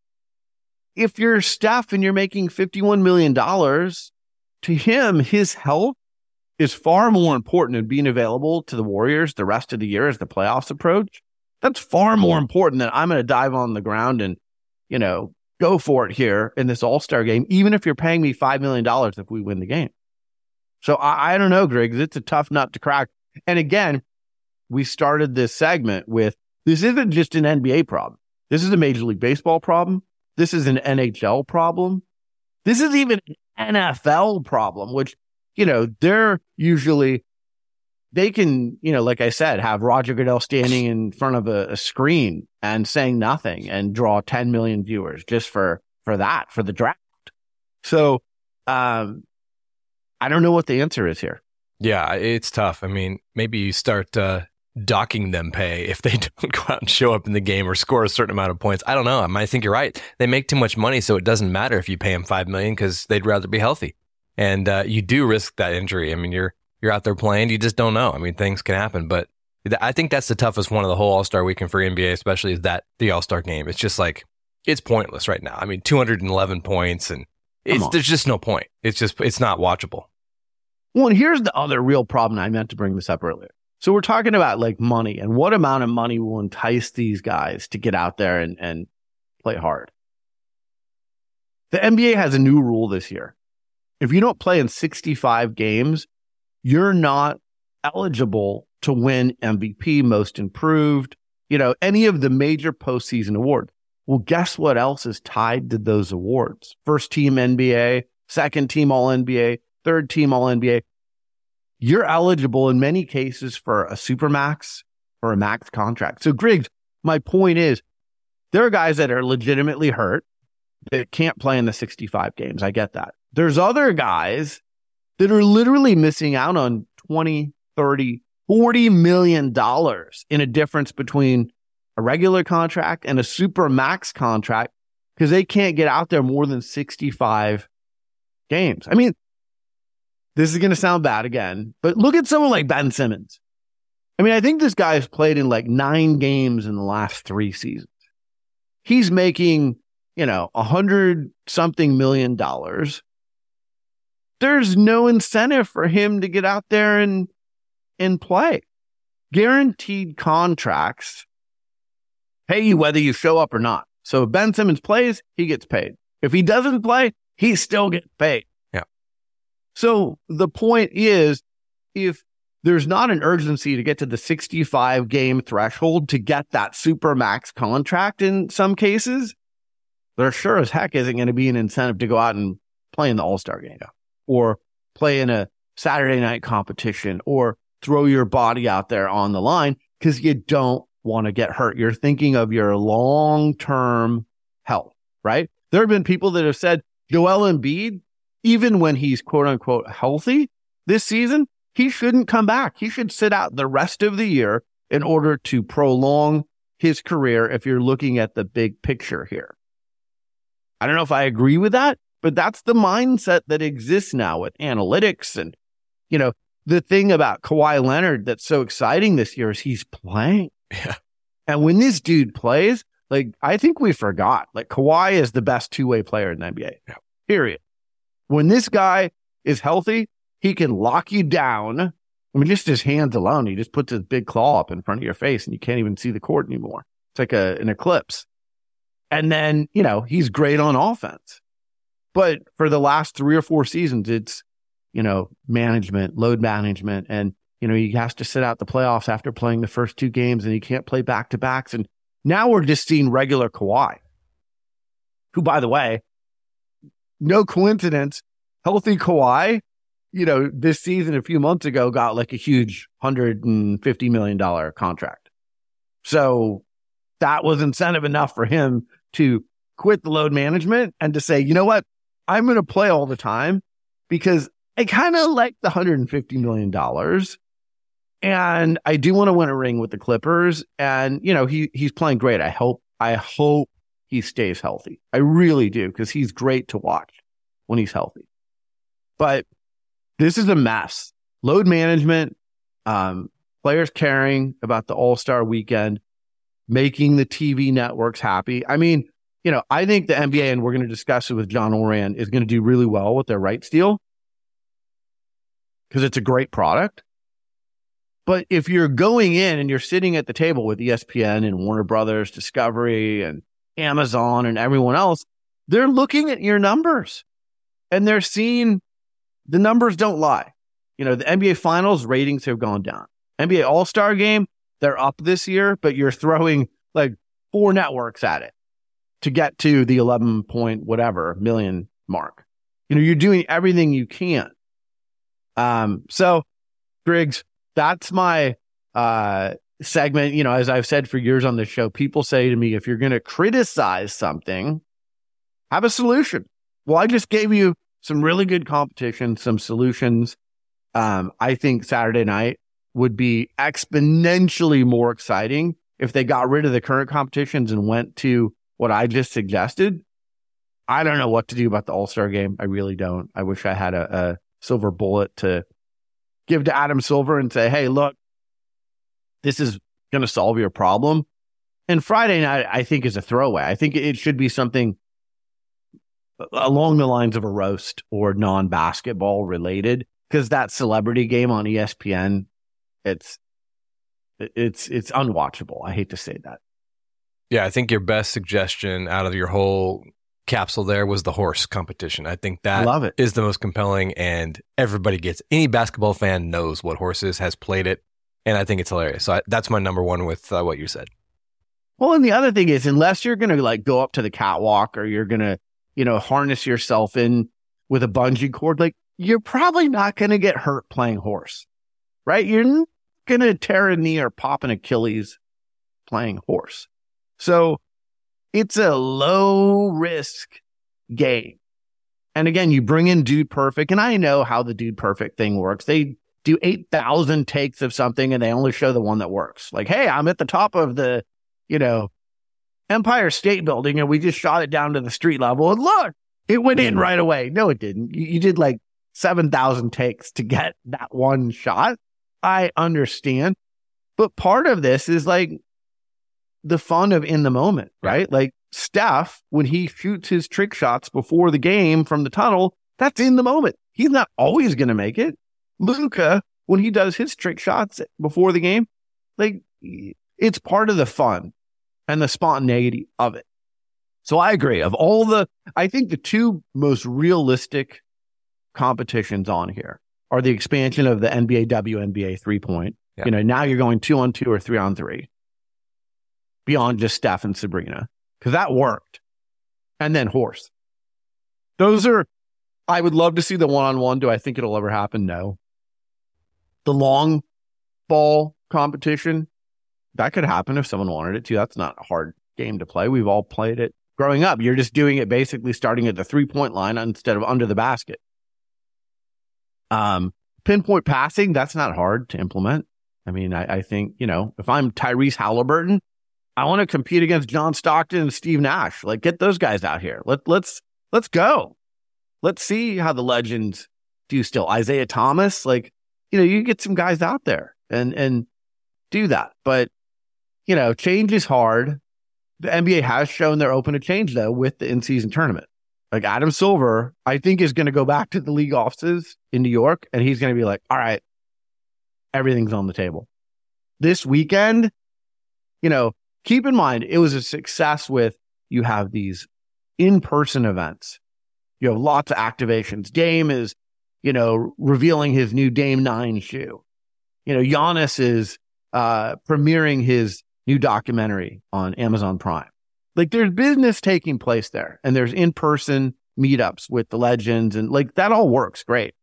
if you're Steph and you're making $51 million, to him, his health is far more important than being available to the Warriors the rest of the year as the playoffs approach. That's far more important than I'm going to dive on the ground and, go for it here in this All-Star game, even if you're paying me $5 million if we win the game. So I don't know, Griggs. It's a tough nut to crack. And again, we started this segment with, this isn't just an NBA problem. This is a Major League Baseball problem. This is an NHL problem. This is even an NFL problem, which, they're usually, they can, like I said, have Roger Goodell standing in front of a screen and saying nothing and draw 10 million viewers just for the draft. So, I don't know what the answer is here. Yeah, it's tough. I mean, maybe you start docking them pay if they don't go out and show up in the game or score a certain amount of points. I don't know. I think you're right. They make too much money, so it doesn't matter if you pay them $5 million because they'd rather be healthy. And you do risk that injury. I mean, you're out there playing. You just don't know. I mean, things can happen. But I think that's the toughest one of the whole All-Star weekend for NBA, especially is that the All-Star game. It's just like, it's pointless right now. I mean, 211 points and there's just no point. It's not watchable. Well, and here's the other real problem. I meant to bring this up earlier. So we're talking about like money and what amount of money will entice these guys to get out there and play hard. The NBA has a new rule this year. If you don't play in 65 games, you're not eligible to win MVP, Most Improved, any of the major postseason awards. Well, guess what else is tied to those awards? First team NBA, second team All-NBA, third team All-NBA. You're eligible in many cases for a supermax or a max contract. So, Griggs, my point is, there are guys that are legitimately hurt that can't play in the 65 games. I get that. There's other guys that are literally missing out on $20, $30, $40 million in a difference between a regular contract and a super max contract because they can't get out there more than 65 games. I mean, this is going to sound bad again, but look at someone like Ben Simmons. I mean, I think this guy has played in like 9 games in the last 3 seasons. He's making, $100-something million. There's no incentive for him to get out there and play. Guaranteed contracts pay you whether you show up or not. So if Ben Simmons plays, he gets paid. If he doesn't play, he still gets paid. Yeah. So the point is, if there's not an urgency to get to the 65 game threshold to get that super max contract in some cases, there sure as heck isn't going to be an incentive to go out and play in the All-Star game or play in a Saturday night competition or throw your body out there on the line because you don't want to get hurt. You're thinking of your long-term health, right? There have been people that have said Joel Embiid, even when he's quote unquote healthy this season, he shouldn't come back. He should sit out the rest of the year in order to prolong his career if you're looking at the big picture here. I don't know if I agree with that, but that's the mindset that exists now with analytics. And, the thing about Kawhi Leonard that's so exciting this year is he's playing. Yeah. And when this dude plays, I think we forgot, Kawhi is the best two-way player in the NBA. Yeah. Period. When this guy is healthy, he can lock you down. I mean, just his hands alone. He just puts his big claw up in front of your face and you can't even see the court anymore. It's like an eclipse. And then, he's great on offense. But for the last 3 or 4 seasons, it's, management, load management. And, he has to sit out the playoffs after playing the first 2 games and he can't play back-to-backs. And now we're just seeing regular Kawhi, who, by the way, no coincidence, healthy Kawhi, this season a few months ago got a huge $150 million contract. So that was incentive enough for him to quit the load management and to say, you know what, I'm going to play all the time because I kind of like the $150 million. And I do want to win a ring with the Clippers. And, he's playing great. I hope he stays healthy. I really do, because he's great to watch. when he's healthy. But this is a mess. Load management, players caring about the All-Star weekend, making the TV networks happy. I mean, I think the NBA, and we're going to discuss it with John Oran, is going to do really well with their rights deal because it's a great product. But if you're going in and you're sitting at the table with ESPN and Warner Brothers, Discovery, and Amazon and everyone else, they're looking at your numbers and they're seeing the numbers don't lie. The NBA Finals ratings have gone down. NBA All-Star Game, they're up this year, but you're throwing like 4 networks at it to get to the 11 point whatever million mark. You're doing everything you can. So, Griggs, that's my segment. As I've said for years on this show, people say to me, if you're going to criticize something, have a solution. Well, I just gave you some really good competition, some solutions. I think Saturday night would be exponentially more exciting if they got rid of the current competitions and went to what I just suggested. I don't know what to do about the All-Star game. I really don't. I wish I had a silver bullet to give to Adam Silver and say, hey, look, this is going to solve your problem. And Friday night, I think, is a throwaway. I think it should be something along the lines of a roast or non-basketball related, because that celebrity game on ESPN, it's unwatchable. I hate to say that. Yeah, I think your best suggestion out of your whole capsule there was the horse competition. I think that Love it. is the most compelling, and everybody gets, any basketball fan knows what horse is, has played it, and I think it's hilarious. So that's my number one with what you said. Well, and the other thing is, unless you're going to like go up to the catwalk or you're going to, harness yourself in with a bungee cord, like you're probably not going to get hurt playing horse, right? You're going to tear a knee or pop an Achilles playing horse. So it's a low risk game. And again, you bring in Dude Perfect, and I know how the Dude Perfect thing works. They do 8,000 takes of something and they only show the one that works. Like, hey, I'm at the top of the, Empire State Building and we just shot it down to the street level. And look, it went in right away. No, it didn't. You did like 7,000 takes to get that one shot. I understand. But part of this is like the fun of in the moment, right? Like Steph, when he shoots his trick shots before the game from the tunnel, that's in the moment. He's not always going to make it. Luka, when he does his trick shots before the game, like it's part of the fun and the spontaneity of it. So I agree. Of all I think the 2 most realistic competitions on here are the expansion of the NBA WNBA 3-point. Yeah. Now you're going 2-on-2 or 3-on-3 beyond just Steph and Sabrina, because that worked. And then horse. Those are, I would love to see the 1-on-1. Do I think it'll ever happen? No. The long ball competition, that could happen if someone wanted it to. That's not a hard game to play. We've all played it growing up. You're just doing it basically starting at the 3-point line instead of under the basket. Pinpoint passing, that's not hard to implement. I mean, I think, if I'm Tyrese Halliburton, I want to compete against John Stockton and Steve Nash. Like, get those guys out here. Let's go. Let's see how the legends do still. Isaiah Thomas, like, you get some guys out there and do that. But, change is hard. The NBA has shown they're open to change, though, with the in-season tournament. Like Adam Silver, I think, is going to go back to the league offices in New York, and he's going to be like, all right, everything's on the table. This weekend, keep in mind, it was a success with, you have these in-person events. You have lots of activations. Dame is, revealing his new Dame 9 shoe. Giannis is premiering his new documentary on Amazon Prime. Like, there's business taking place there, and there's in-person meetups with the legends, and like that all works great.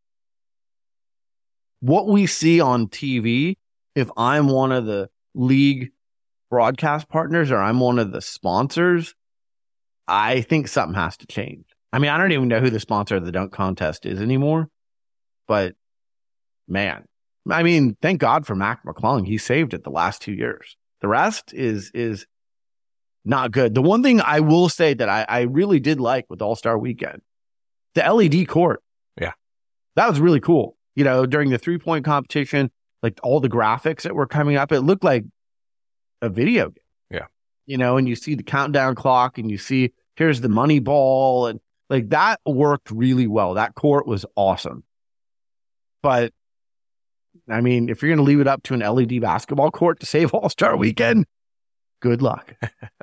What we see on TV, if I'm one of the league broadcast partners or I'm one of the sponsors, I think something has to change. I mean, I don't even know who the sponsor of the dunk contest is anymore, but man, I mean, thank God for Mac McClung. He saved it the last 2 years. The rest is not good. The one thing I will say that I really did like with All-Star Weekend the LED court. Yeah. That was really cool. You know, during the 3-point competition, like all the graphics that were coming up, it looked like a video game. Yeah. You know, and you see the countdown clock and you see here's the money ball, and like that worked really well. That court was awesome. But I mean, if you're going to leave it up to an LED basketball court to save All-Star Weekend, good luck.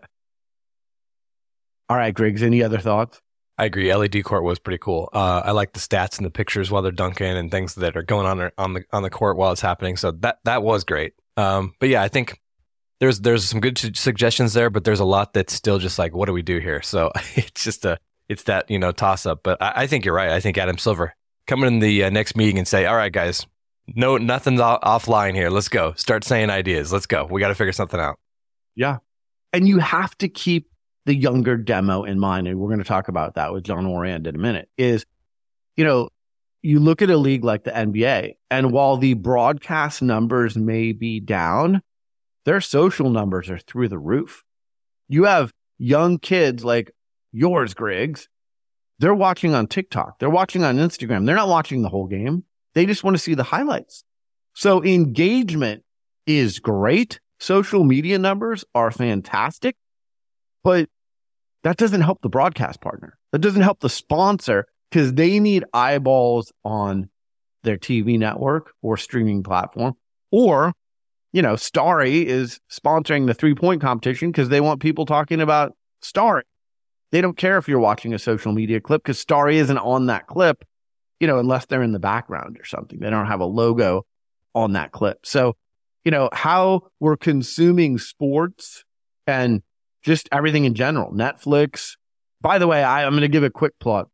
All right, Griggs, any other thoughts? I agree. LED court was pretty cool. I like the stats and the pictures while they're dunking and things that are going on the court while it's happening. So that was great. But yeah, I think there's some good suggestions there, but there's a lot that's still just like, what do we do here? So it's that, you know, toss up. But I think you're right. I think Adam Silver coming in the next meeting and say, all right, guys, no, nothing's offline here. Let's go. Start saying ideas. Let's go. We got to figure something out. Yeah. And you have to keep the younger demo in mind. And we're going to talk about that with John Ourand in a minute. Is, you know, you look at a league like the NBA, and while the broadcast numbers may be down, their social numbers are through the roof. You have young kids like yours, Griggs. They're watching on TikTok. They're watching on Instagram. They're not watching the whole game. They just want to see the highlights. So engagement is great. Social media numbers are fantastic, but that doesn't help the broadcast partner. That doesn't help the sponsor, because they need eyeballs on their TV network or streaming platform. Or, you know, Starry is sponsoring the 3-point competition because they want people talking about Starry. They don't care if you're watching a social media clip, because Starry isn't on that clip, you know, unless they're in the background or something. They don't have a logo on that clip. So, you know, how we're consuming sports and just everything in general. Netflix. By the way, I'm going to give a quick plug.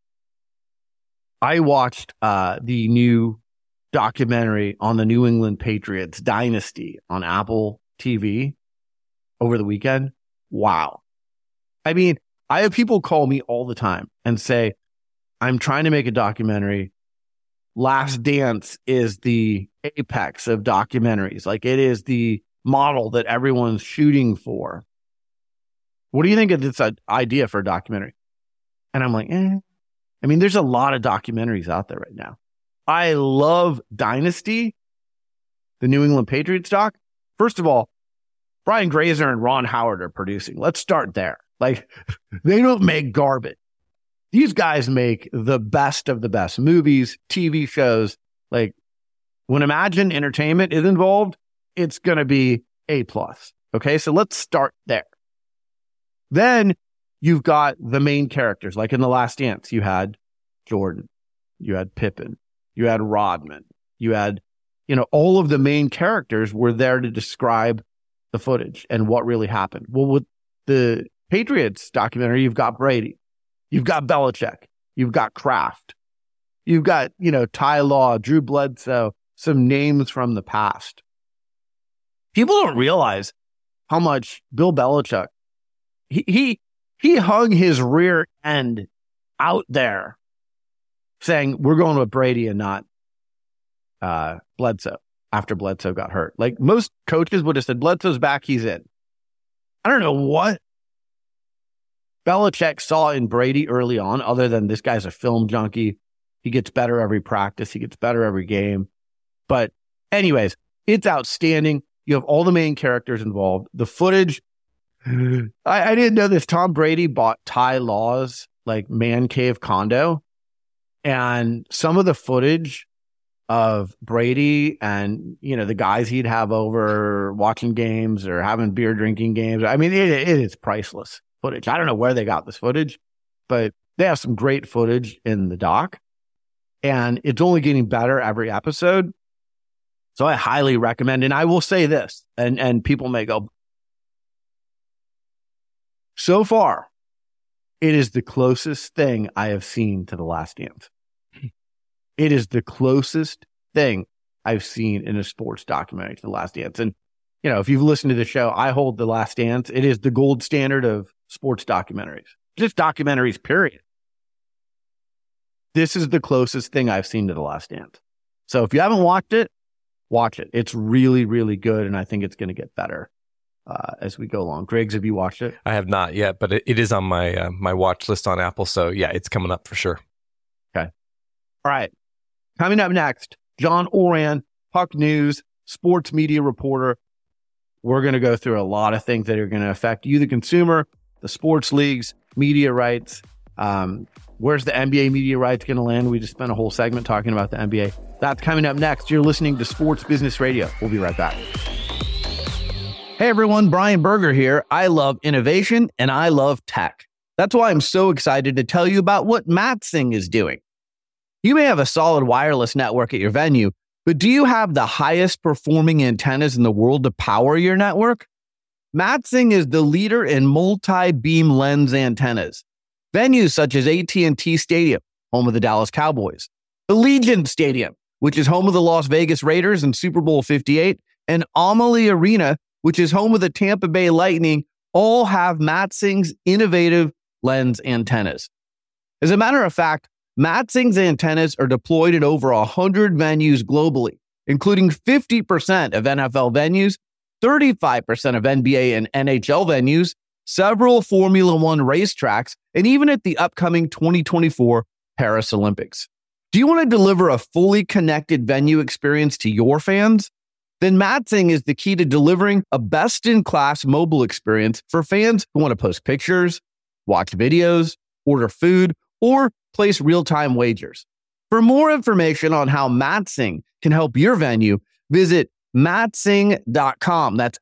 I watched the new documentary on the New England Patriots Dynasty on Apple TV over the weekend. Wow. I mean, I have people call me all the time and say, I'm trying to make a documentary. Last Dance is the apex of documentaries. Like, it is the model that everyone's shooting for. What do you think of this idea for a documentary? And I'm like, I mean, there's a lot of documentaries out there right now. I love Dynasty, the New England Patriots doc. First of all, Brian Grazer and Ron Howard are producing. Let's start there. Like, they don't make garbage. These guys make the best of the best movies, TV shows. Like, when Imagine Entertainment is involved, it's going to be A+. Okay, so let's start there. Then you've got the main characters. Like in The Last Dance, you had Jordan, you had Pippen, you had Rodman, you had, you know, all of the main characters were there to describe the footage and what really happened. Well, with the Patriots documentary, you've got Brady, you've got Belichick, you've got Kraft, you've got, you know, Ty Law, Drew Bledsoe, some names from the past. People don't realize how much Bill Belichick, he hung his rear end out there saying, we're going with Brady and not Bledsoe after Bledsoe got hurt. Like, most coaches would have said, Bledsoe's back, he's in. I don't know what Belichick saw in Brady early on, other than this guy's a film junkie. He gets better every practice. He gets better every game. But anyways, it's outstanding. You have all the main characters involved. The footage, I didn't know this. Tom Brady bought Ty Law's like man cave condo, and some of the footage of Brady and, you know, the guys he'd have over watching games or having beer drinking games. I mean, it is priceless footage. I don't know where they got this footage, but they have some great footage in the doc, and it's only getting better every episode. So I highly recommend. And I will say this, and people may go, so far, it is the closest thing I have seen to The Last Dance. It is the closest thing I've seen in a sports documentary to The Last Dance. And, you know, if you've listened to the show, I hold The Last Dance. It is the gold standard of sports documentaries, just documentaries, period. This is the closest thing I've seen to The Last Dance. So if you haven't watched it, watch it. It's really, really good, and I think it's going to get better as we go along. Griggs, have you watched it? I have not yet, but it is on my my watch list on Apple. So yeah, it's coming up for sure. All right. Coming up next, John Ourand, Puck News, sports media reporter. We're going to go through a lot of things that are going to affect you, the consumer, the sports leagues, media rights. Where's the NBA media rights going to land? We just spent a whole segment talking about the NBA. That's coming up next. You're listening to Sports Business Radio. We'll be right back. Hey everyone, Brian Berger here. I love innovation and I love tech. That's why I'm so excited to tell you about what MatSing is doing. You may have a solid wireless network at your venue, but do you have the highest performing antennas in the world to power your network? MatSing is the leader in multi-beam lens antennas. Venues such as AT&T Stadium, home of the Dallas Cowboys, Allegiant Stadium, which is home of the Las Vegas Raiders in Super Bowl 58, and Amalie Arena, which is home of the Tampa Bay Lightning, all have MatSing's innovative lens antennas. As a matter of fact, MatSing's antennas are deployed in over 100 venues globally, including 50% of NFL venues, 35% of NBA and NHL venues, several Formula One racetracks, and even at the upcoming 2024 Paris Olympics. Do you want to deliver a fully connected venue experience to your fans? Then MatSing is the key to delivering a best-in-class mobile experience for fans who want to post pictures, watch videos, order food, or place real-time wagers. For more information on how MatSing can help your venue, visit matsing.com. That's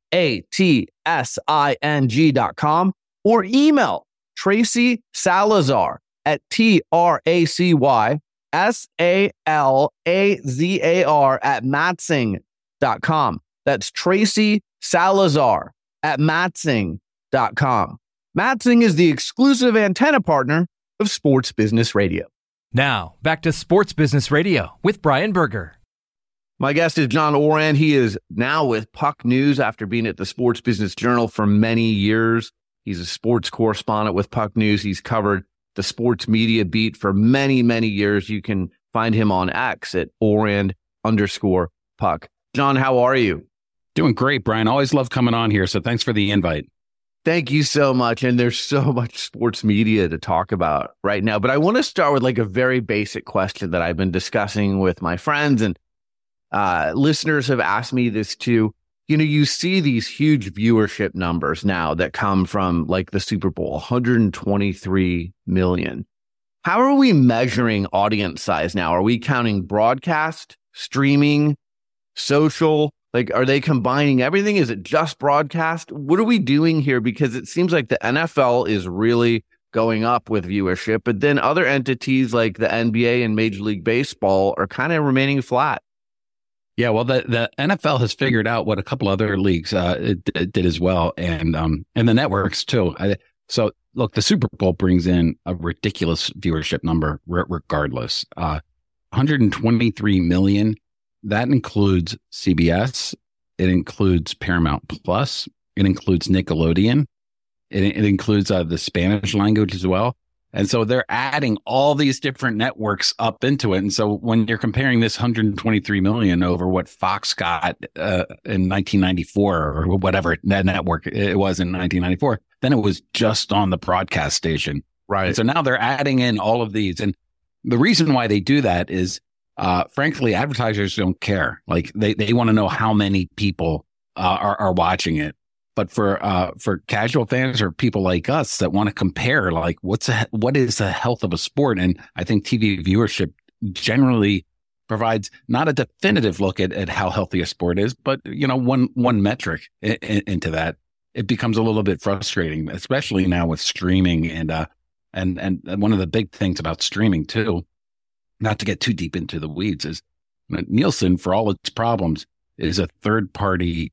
MATSING.com, or email Tracy Salazar at TracySalazar at matsing.com. That's Tracy Salazar at matsing.com. MatSing is the exclusive antenna partner of Sports Business Radio. Now, back to Sports Business Radio with Brian Berger. My guest is John Ourand. He is now with Puck News after being at the Sports Business Journal for many years. He's a sports correspondent with Puck News. He's covered the sports media beat for many, many years. You can find him on X at Ourand_Puck. John, how are you? Doing great, Brian. Always love coming on here, so thanks for the invite. Thank you so much. And there's so much sports media to talk about right now. But I want to start with like a very basic question that I've been discussing with my friends, and listeners have asked me this too. You know, you see these huge viewership numbers now that come from like the Super Bowl, 123 million. How are we measuring audience size now? Are we counting broadcast, streaming, social? Like, are they combining everything? Is it just broadcast? What are we doing here? Because it seems like the NFL is really going up with viewership, but then other entities like the NBA and Major League Baseball are kind of remaining flat. Yeah, well, the NFL has figured out what a couple other leagues did as well, and the networks too. So, look, the Super Bowl brings in a ridiculous viewership number, regardless. 123 million. That includes CBS. It includes Paramount Plus. It includes Nickelodeon. It includes the Spanish language as well. And so they're adding all these different networks up into it. And so when you're comparing this 123 million over what Fox got in 1994 or whatever that network it was in 1994, then it was just on the broadcast station. Right. And so now they're adding in all of these. And the reason why they do that is, frankly, advertisers don't care. Like they want to know how many people are watching it. But for casual fans or people like us that want to compare, like what is the health of a sport? And I think TV viewership generally provides not a definitive look at how healthy a sport is, but one metric into that. It becomes a little bit frustrating, especially now with streaming and one of the big things about streaming too, not to get too deep into the weeds, is Nielsen, for all its problems, is a third party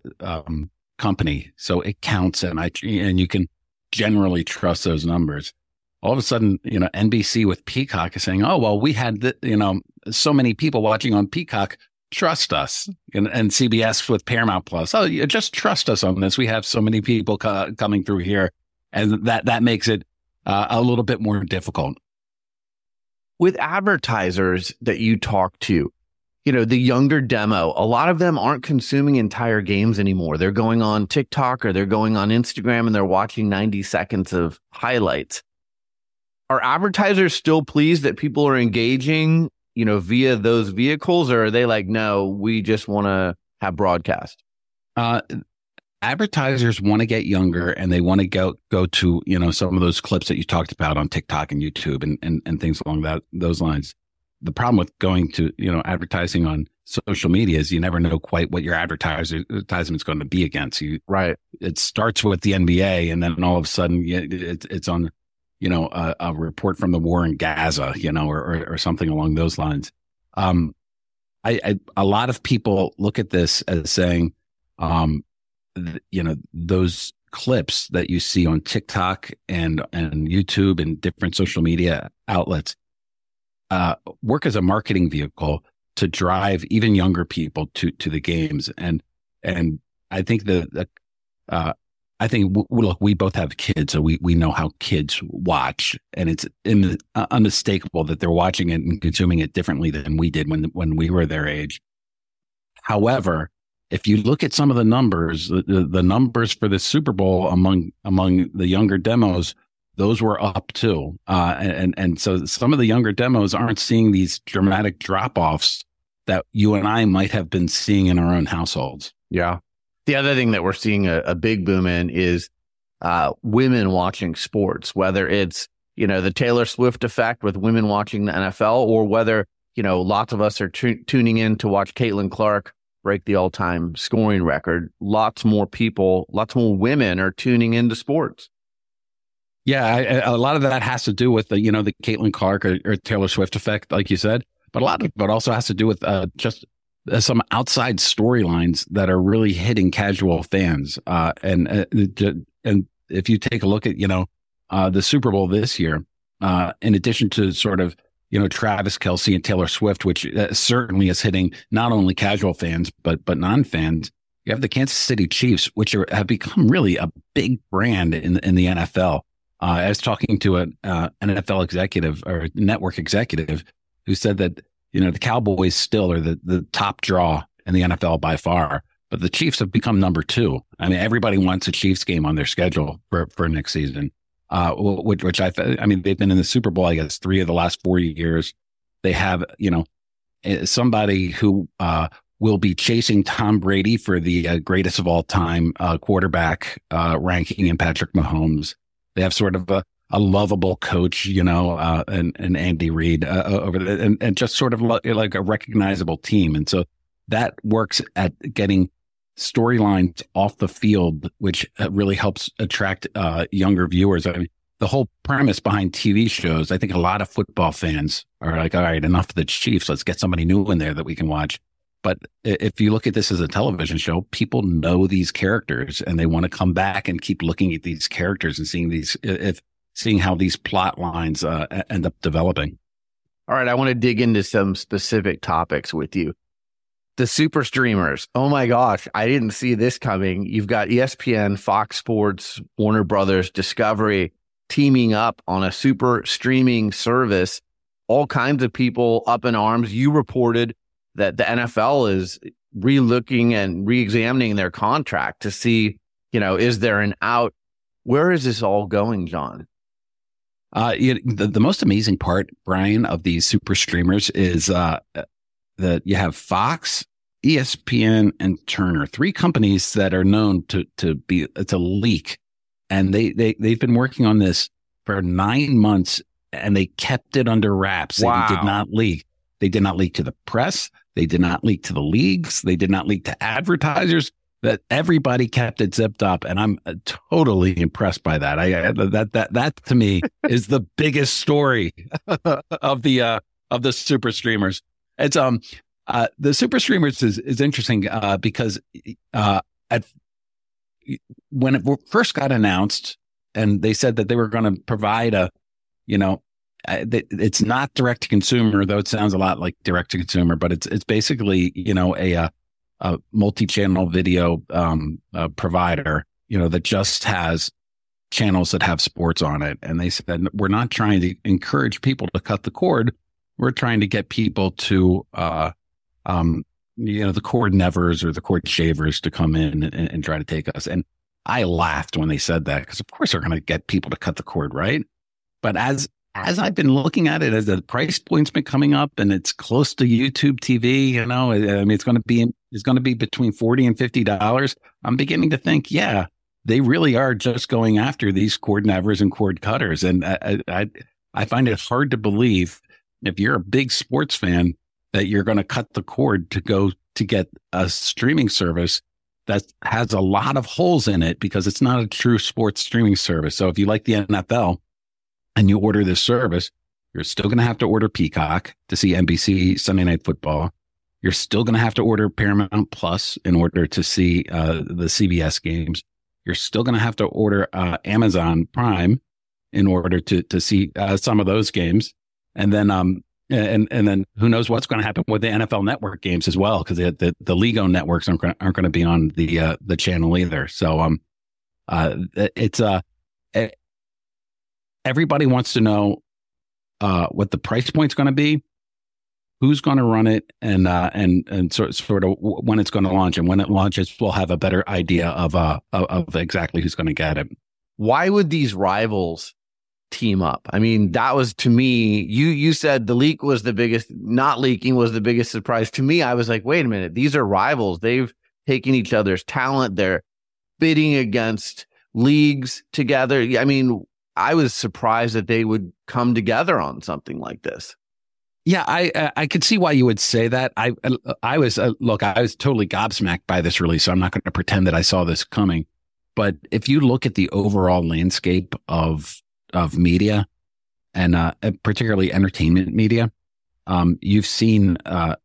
company, so it counts, and you can generally trust those numbers. All of a sudden, NBC with Peacock is saying, "Oh well, we had so many people watching on Peacock. Trust us." And CBS with Paramount Plus, "Oh, you just trust us on this. We have so many people coming through here," and that makes it a little bit more difficult. With advertisers that you talk to, the younger demo, a lot of them aren't consuming entire games anymore. They're going on TikTok or they're going on Instagram and they're watching 90 seconds of highlights. Are advertisers still pleased that people are engaging, via those vehicles, or are they like, no, we just want to have broadcast? Advertisers want to get younger, and they want to go to, some of those clips that you talked about on TikTok and YouTube and things along those lines. The problem with going to, advertising on social media is you never know quite what your advertisement's going to be against you. Right. It starts with the NBA, and then all of a sudden it's on, a report from the war in Gaza, or something along those lines. A lot of people look at this as saying, those clips that you see on TikTok and YouTube and different social media outlets work as a marketing vehicle to drive even younger people to the games. And I think look, we both have kids, so we know how kids watch, and it's unmistakable that they're watching it and consuming it differently than we did when we were their age. However, if you look at some of the numbers, the numbers for the Super Bowl among the younger demos, those were up too. And so some of the younger demos aren't seeing these dramatic drop-offs that you and I might have been seeing in our own households. Yeah. The other thing that we're seeing a big boom in is women watching sports, whether it's, the Taylor Swift effect with women watching the NFL, or whether, lots of us are tuning in to watch Caitlin Clark break the all-time scoring record. Lots more women are tuning into sports. Yeah, a lot of that has to do with the Caitlin Clark or Taylor Swift effect, like you said, but a lot of it also has to do with just some outside storylines that are really hitting casual fans. And if you take a look at, the Super Bowl this year, in addition to sort of, Travis Kelce and Taylor Swift, which certainly is hitting not only casual fans, but non-fans, you have the Kansas City Chiefs, which have become really a big brand in the NFL. I was talking to an NFL executive or network executive who said that, the Cowboys still are the top draw in the NFL by far, but the Chiefs have become number 2. I mean, everybody wants a Chiefs game on their schedule for next season, which they've been in the Super Bowl, I guess, 3 of the last 4 years. They have, somebody who will be chasing Tom Brady for the greatest of all time quarterback ranking in Patrick Mahomes. They have sort of a lovable coach, and Andy Reid over there, and just sort of like a recognizable team. And so that works at getting storylines off the field, which really helps attract younger viewers. I mean, the whole premise behind TV shows, I think a lot of football fans are like, all right, enough of the Chiefs. Let's get somebody new in there that we can watch. But if you look at this as a television show, people know these characters and they want to come back and keep looking at these characters and seeing how these plot lines end up developing. All right, I want to dig into some specific topics with you. The super streamers. Oh my gosh, I didn't see this coming. You've got ESPN, Fox Sports, Warner Brothers, Discovery teaming up on a super streaming service. All kinds of people up in arms. You reported that the NFL is re-looking and re-examining their contract to see, is there an out? Where is this all going, John? The most amazing part, Brian, of these super streamers is that you have Fox, ESPN, and Turner, 3 companies that are known to leak, and they've been working on this for 9 months, and they kept it under wraps. Wow. They did not leak. They did not leak to the press. They did not leak to the leagues. They did not leak to advertisers. That everybody kept it zipped up, and I'm totally impressed by that. That to me is the biggest story of the super streamers. It's the super streamers is interesting because when it first got announced, and they said that they were going to provide it's not direct to consumer, though it sounds a lot like direct to consumer, but it's basically a multi-channel video provider, that just has channels that have sports on it. And they said, we're not trying to encourage people to cut the cord. We're trying to get people to, the cord nevers or the cord shavers to come in and try to take us. And I laughed when they said that, because of course they're going to get people to cut the cord, right? But as as I've been looking at it, as the price point's been coming up and it's close to YouTube TV, I mean, it's going to be between $40 and $50. I'm beginning to think, yeah, they really are just going after these cord nevers and cord cutters. And I find it hard to believe, if you're a big sports fan, that you're going to cut the cord to go to get a streaming service that has a lot of holes in it, because it's not a true sports streaming service. So if you like the NFL and you order this service, you're still going to have to order Peacock to see NBC Sunday Night Football. You're still going to have to order Paramount Plus in order to see the CBS games. You're still going to have to order Amazon Prime in order to see some of those games. And then and then who knows what's going to happen with the NFL Network games as well, because the Lego networks aren't going to be on the channel either. So it's everybody wants to know what the price point's going to be, who's going to run it, and sort of when it's going to launch. And when it launches, we'll have a better idea of exactly who's going to get it. Why would these rivals team up? I mean, that was, to me, you said the leak was the biggest, not leaking was the biggest surprise. To me, I was like, wait a minute, these are rivals. They've taken each other's talent. They're bidding against leagues together. I mean, I was surprised that they would come together on something like this. Yeah, I could see why you would say that. I was totally gobsmacked by this release, so I'm not going to pretend that I saw this coming. But if you look at the overall landscape of media, and particularly entertainment media, you've seen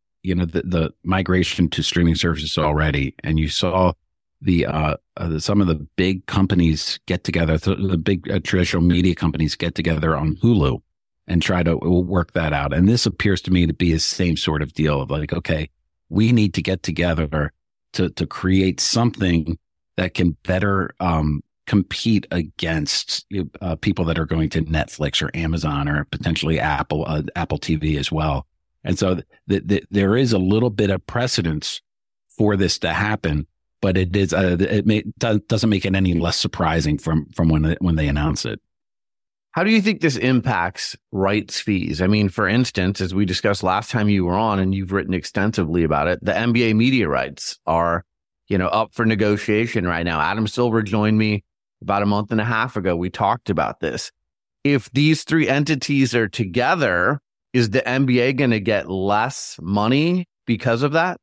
the migration to streaming services already, and you saw some of the big companies get together, the big traditional media companies get together on Hulu and try to work that out. And this appears to me to be the same sort of deal of like, okay, we need to get together to create something that can better compete against people that are going to Netflix or Amazon or potentially Apple TV as well. And so there is a little bit of precedence for this to happen, but it doesn't make it any less surprising from when they announce it. How do you think this impacts rights fees? I mean, for instance, as we discussed last time you were on, and you've written extensively about it, the NBA media rights are, up for negotiation right now. Adam Silver joined me about a month and a half ago. We talked about this. If these three entities are together, is the NBA going to get less money because of that?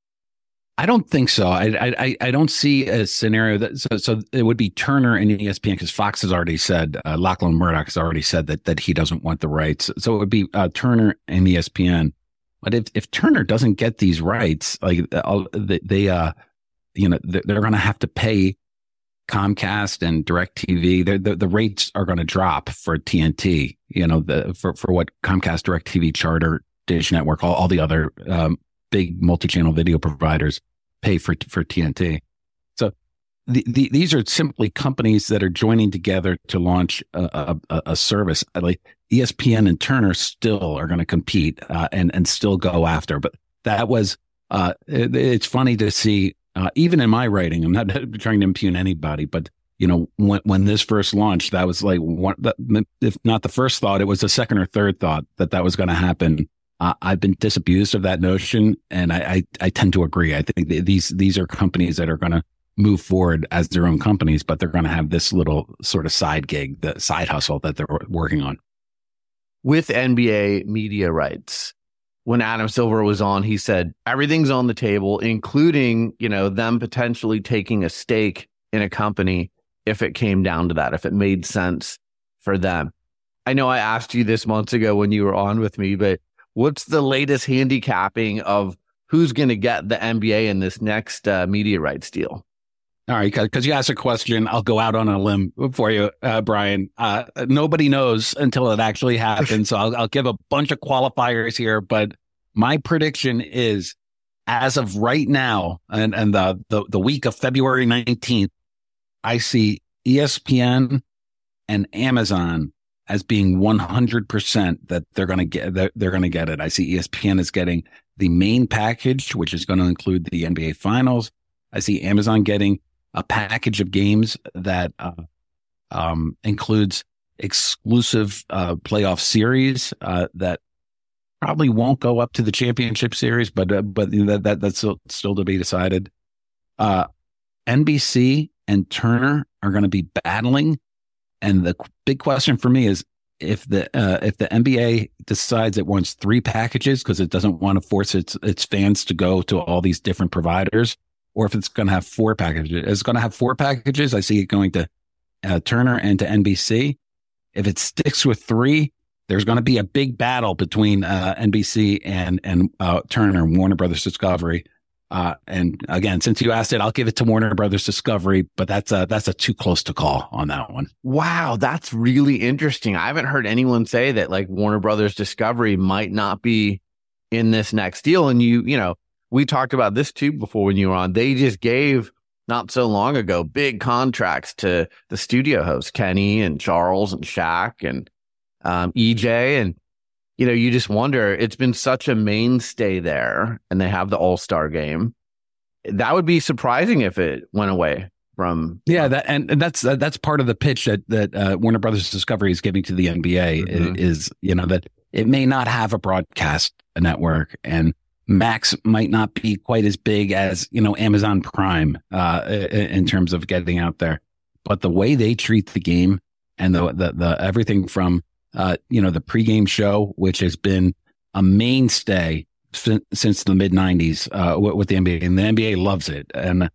I don't think so. I don't see a scenario that so it would be Turner and ESPN, because Fox has already said, Lachlan Murdoch has already said that he doesn't want the rights. So it would be Turner and ESPN. But if Turner doesn't get these rights, like they're going to have to pay Comcast and DirecTV. The rates are going to drop for TNT. For what Comcast, DirecTV, Charter, Dish Network, all the other big multi-channel video providers pay for TNT. So these are simply companies that are joining together to launch a service. Like ESPN and Turner still are going to compete and still go after. But that was it's funny to see. Even in my writing, I'm not trying to impugn anybody, but when this first launched, that was like if not the first thought, it was the second or third thought that was going to happen. I've been disabused of that notion, and I tend to agree. I think these are companies that are going to move forward as their own companies, but they're going to have this little sort of side gig, the side hustle that they're working on. With NBA media rights, when Adam Silver was on, he said everything's on the table, including, them potentially taking a stake in a company if it came down to that, if it made sense for them. I know I asked you this months ago when you were on with me, but what's the latest handicapping of who's going to get the NBA in this next media rights deal? All right, because you asked a question, I'll go out on a limb for you, Brian. Nobody knows until it actually happens, so I'll give a bunch of qualifiers here. But my prediction is, as of right now, and the week of February 19th, I see ESPN and Amazon as being 100% that they're going to get it. I see ESPN as getting the main package, which is going to include the NBA Finals. I see Amazon getting a package of games that includes exclusive playoff series that probably won't go up to the championship series, but that's still to be decided. NBC and Turner are going to be battling, and the big question for me is if the NBA decides it wants 3 packages because it doesn't want to force its fans to go to all these different providers, or if it's going to have 4 packages. It's going to have 4 packages. I see it going to Turner and to NBC. If it sticks with 3, there's going to be a big battle between NBC and Turner, Warner Brothers Discovery. And again, since you asked it, I'll give it to Warner Brothers Discovery, but that's a too close to call on that one. Wow, that's really interesting. I haven't heard anyone say that like Warner Brothers Discovery might not be in this next deal. And you know, we talked about this too before when you were on. They just gave not so long ago big contracts to the studio hosts, Kenny and Charles and Shaq and EJ, and you know, you just wonder, it's been such a mainstay there, and they have the All-Star game. That would be surprising if it went away from. Yeah, that's part of the pitch that Warner Brothers Discovery is giving to the NBA is, you know, that it may not have a broadcast network, and Max might not be quite as big as, you know, Amazon Prime in terms of getting out there. But the way they treat the game and the everything from you know, the pregame show, which has been a mainstay since the mid '90s with the NBA, and the NBA loves it. And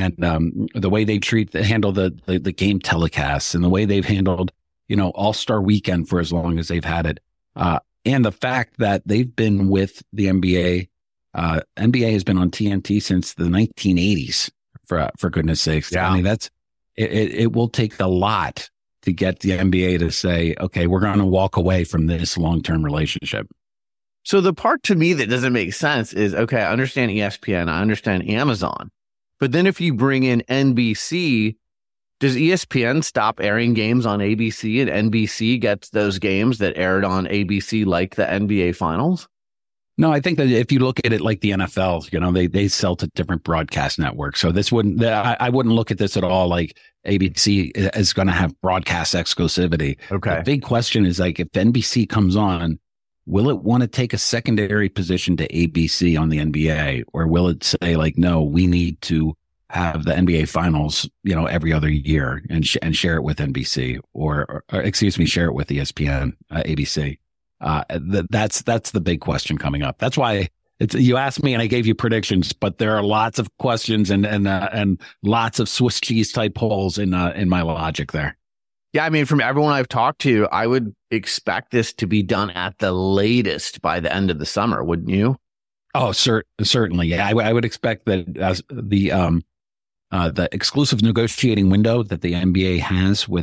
the way they handle the game telecasts, and the way they've handled, you know, All-Star Weekend for as long as they've had it, and the fact that they've been with the NBA. NBA has been on TNT since the 1980s. For goodness sakes, yeah. I mean, that's it will take a lot to get the NBA to say, okay, we're going to walk away from this long-term relationship. So the part to me that doesn't make sense is, okay, I understand ESPN, I understand Amazon, but then if you bring in NBC, does ESPN stop airing games on ABC and NBC gets those games that aired on ABC like the NBA Finals? No, I think that if you look at it like the NFL, you know, they sell to different broadcast networks. So this wouldn't, I wouldn't look at this at all like ABC is going to have broadcast exclusivity. Okay. The big question is like, if NBC comes on, will it want to take a secondary position to ABC on the NBA, or will it say like, no, we need to have the NBA Finals, you know, every other year and share it with NBC or excuse me, share it with ESPN, ABC. That's the big question coming up. That's why you asked me and I gave you predictions, but there are lots of questions and lots of Swiss cheese type holes in my logic there. Yeah, I mean, from everyone I've talked to, I would expect this to be done at the latest by the end of the summer, wouldn't you? Oh, certainly. Yeah, I would expect that as the exclusive negotiating window that the NBA has with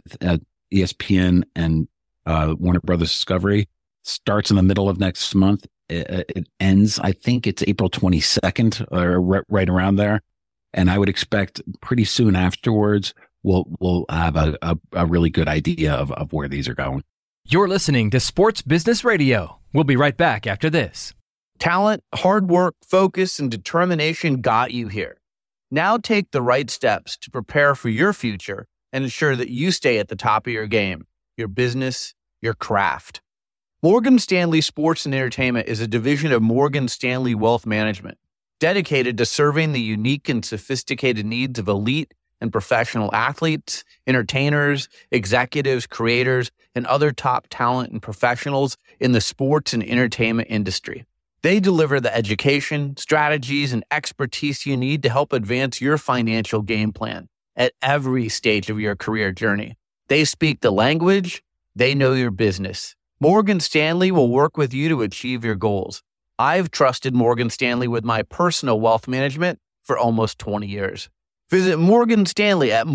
ESPN and Warner Brothers Discovery starts in the middle of next month. It ends, I think it's April 22nd or right around there. And I would expect pretty soon afterwards, we'll have a really good idea of where these are going. You're listening to Sports Business Radio. We'll be right back after this. Talent, hard work, focus, and determination got you here. Now take the right steps to prepare for your future and ensure that you stay at the top of your game, your business, your craft. Morgan Stanley Sports and Entertainment is a division of Morgan Stanley Wealth Management, dedicated to serving the unique and sophisticated needs of elite and professional athletes, entertainers, executives, creators, and other top talent and professionals in the sports and entertainment industry. They deliver the education, strategies, and expertise you need to help advance your financial game plan at every stage of your career journey. They speak the language, they know your business. Morgan Stanley will work with you to achieve your goals. I've trusted Morgan Stanley with my personal wealth management for almost 20 years. Visit Morgan Stanley at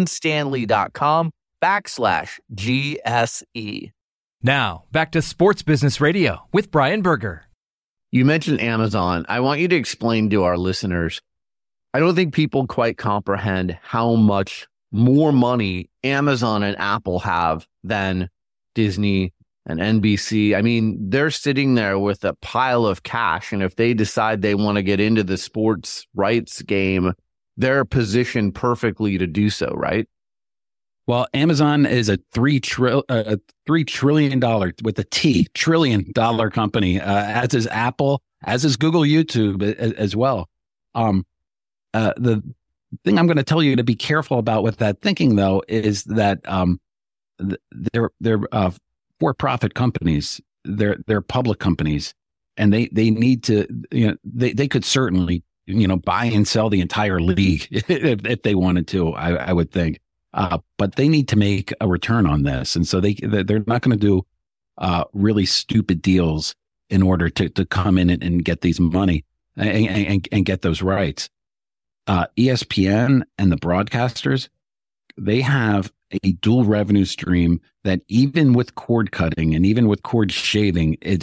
morganstanley.com/GSE. Now, back to Sports Business Radio with Brian Berger. You mentioned Amazon. I want you to explain to our listeners, I don't think people quite comprehend how much more money Amazon and Apple have than Disney and NBC. I mean, they're sitting there with a pile of cash, and if they decide they want to get into the sports rights game, they're positioned perfectly to do so, right? Well, Amazon is a $3 trillion with a T, $1 trillion company, as is Apple, as is Google, YouTube as well. The thing I'm going to tell you to be careful about with that thinking, though, is that they're for-profit companies. They're public companies, and they need to, they could certainly, buy and sell the entire league if they wanted to. I would think. But they need to make a return on this. And so they're not going to do really stupid deals in order to come in and get these money and get those rights. ESPN and the broadcasters, they have a dual revenue stream that even with cord cutting and even with cord shaving, it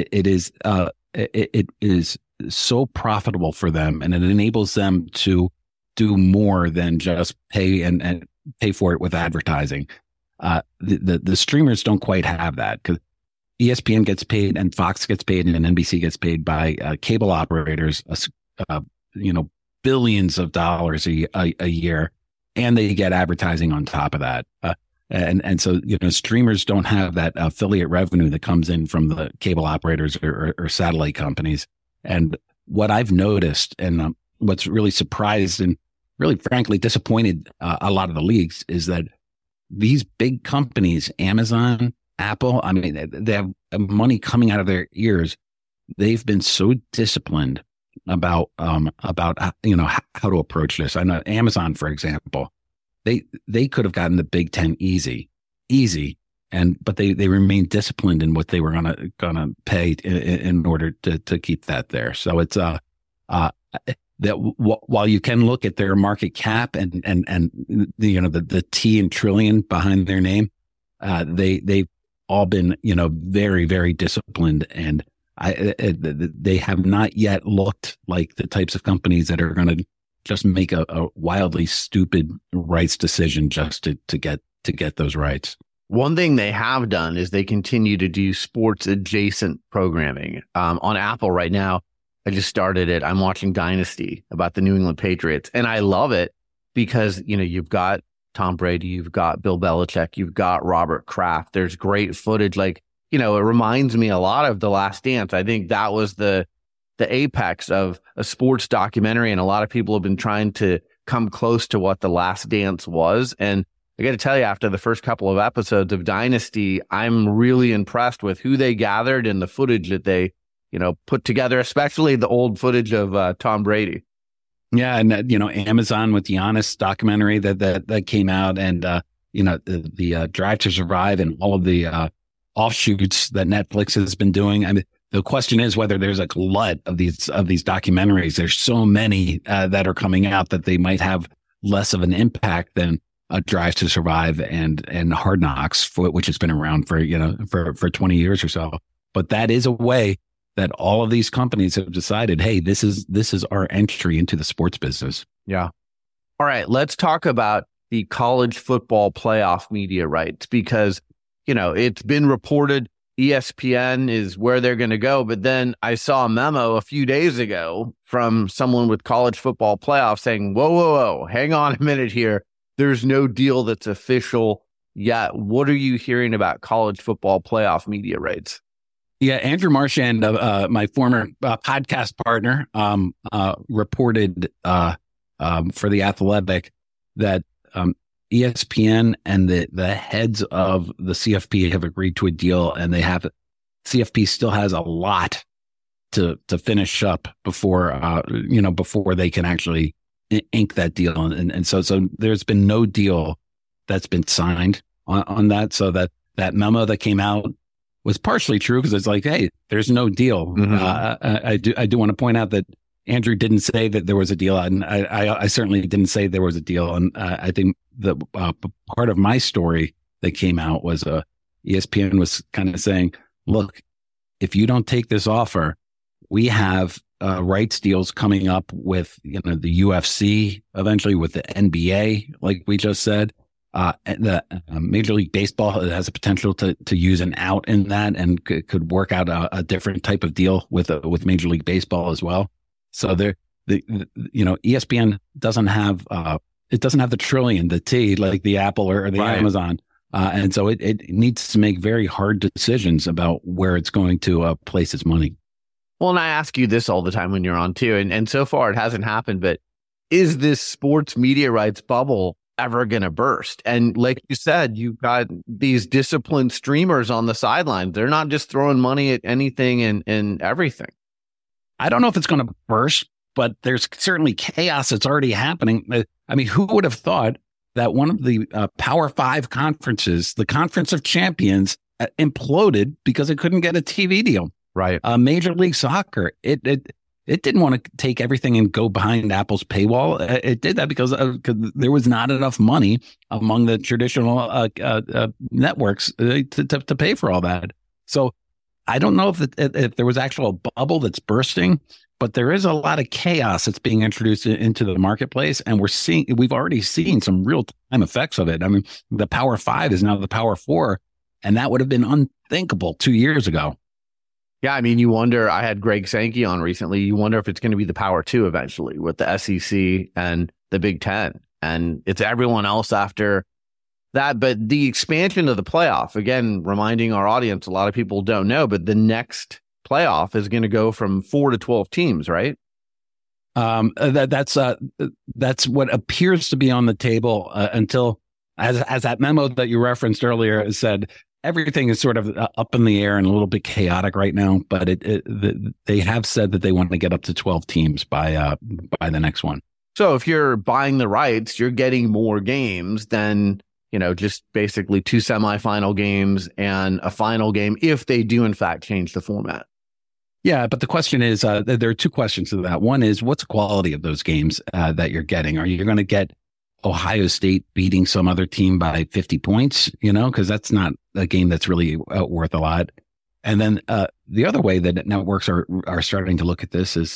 is so profitable for them, and it enables them to do more than just pay and pay for it with advertising. The streamers don't quite have that, because ESPN gets paid and Fox gets paid and NBC gets paid by cable operators, billions of dollars a year, and they get advertising on top of that. And so, streamers don't have that affiliate revenue that comes in from the cable operators or satellite companies. And what I've noticed, and what's really surprised and really frankly disappointed a lot of the leagues, is that these big companies, Amazon, Apple, I mean, they have money coming out of their ears. They've been so disciplined about how to approach this. I know Amazon, for example, they could have gotten the Big Ten easy, but they remained disciplined in what they were gonna pay in order to keep that there. So it's that while you can look at their market cap and the T in trillion behind their name, they've all been very, very disciplined, and they have not yet looked like the types of companies that are going to just make a wildly stupid rights decision just to get those rights. One thing they have done is they continue to do sports adjacent programming. On Apple right now, I just started it. I'm watching Dynasty about the New England Patriots, and I love it because, you've got Tom Brady, you've got Bill Belichick, you've got Robert Kraft. There's great footage. It reminds me a lot of The Last Dance. I think that was the apex of a sports documentary, and a lot of people have been trying to come close to what The Last Dance was. And I got to tell you, after the first couple of episodes of Dynasty, I'm really impressed with who they gathered and the footage that they put together, especially the old footage of Tom Brady. Yeah. And, Amazon with the Giannis documentary that came out, and, the Drive to Survive and all of the offshoots that Netflix has been doing. I mean, the question is whether there's a glut of these documentaries. There's so many that are coming out that they might have less of an impact than a Drive to Survive and Hard Knocks, which has been around for 20 years or so. But that is a way that all of these companies have decided, hey, this is our entry into the sports business. Yeah. All right, let's talk about the college football playoff media rights, because, it's been reported ESPN is where they're going to go. But then I saw a memo a few days ago from someone with college football playoff saying, whoa, hang on a minute here. There's no deal that's official yet. What are you hearing about college football playoff media rights? Yeah, Andrew Marchand, my former podcast partner, reported for The Athletic that ESPN and the heads of the CFP have agreed to a deal, and CFP still has a lot to finish up before they can actually ink that deal. And so there's been no deal that's been signed on that. So that memo that came out was partially true, because it's like, hey, there's no deal. Mm-hmm. I do want to point out that Andrew didn't say that there was a deal, and I certainly didn't say there was a deal. And I think the part of my story that came out was ESPN was kind of saying, look, if you don't take this offer, we have rights deals coming up with the UFC, eventually with the NBA, like we just said. The Major League Baseball has a potential to use an out in that, and could work out a different type of deal with Major League Baseball as well. So ESPN doesn't have it doesn't have the trillion, the T, like the Apple or the Amazon. And so it needs to make very hard decisions about where it's going to place its money. Well, and I ask you this all the time when you're on too, and so far it hasn't happened, but is this sports media rights bubble ever going to burst? And like you said, you've got these disciplined streamers on the sidelines. They're not just throwing money at anything and everything. I don't know if it's going to burst, but there's certainly chaos that's already happening. I mean, who would have thought that one of the Power 5 conferences, the Conference of Champions, imploded because it couldn't get a TV deal? Right. Major League Soccer, it didn't want to take everything and go behind Apple's paywall. It did that because there was not enough money among the traditional networks to pay for all that. So I don't know if there was actual bubble that's bursting, but there is a lot of chaos that's being introduced into the marketplace, and we've already seen some real time effects of it. I mean, the Power 5 is now the Power 4, and that would have been unthinkable 2 years ago. Yeah, I mean, you wonder, I had Greg Sankey on recently, you wonder if it's going to be the Power 2 eventually with the SEC and the Big Ten, and it's everyone else after that. But the expansion of the playoff, again, reminding our audience, a lot of people don't know, but the next playoff is going to go from 4 to 12 teams, right? That's what appears to be on the table until, as that memo that you referenced earlier said, everything is sort of up in the air and a little bit chaotic right now. But they have said that they want to get up to 12 teams by the next one. So if you're buying the rights, you're getting more games than, just basically 2 semifinal games and a final game if they do, in fact, change the format. Yeah, but the question is, there are 2 questions to that. One is, what's the quality of those games that you're getting? Are you going to get Ohio State beating some other team by 50 points? Because that's not a game that's really worth a lot. And then the other way that networks are starting to look at this is,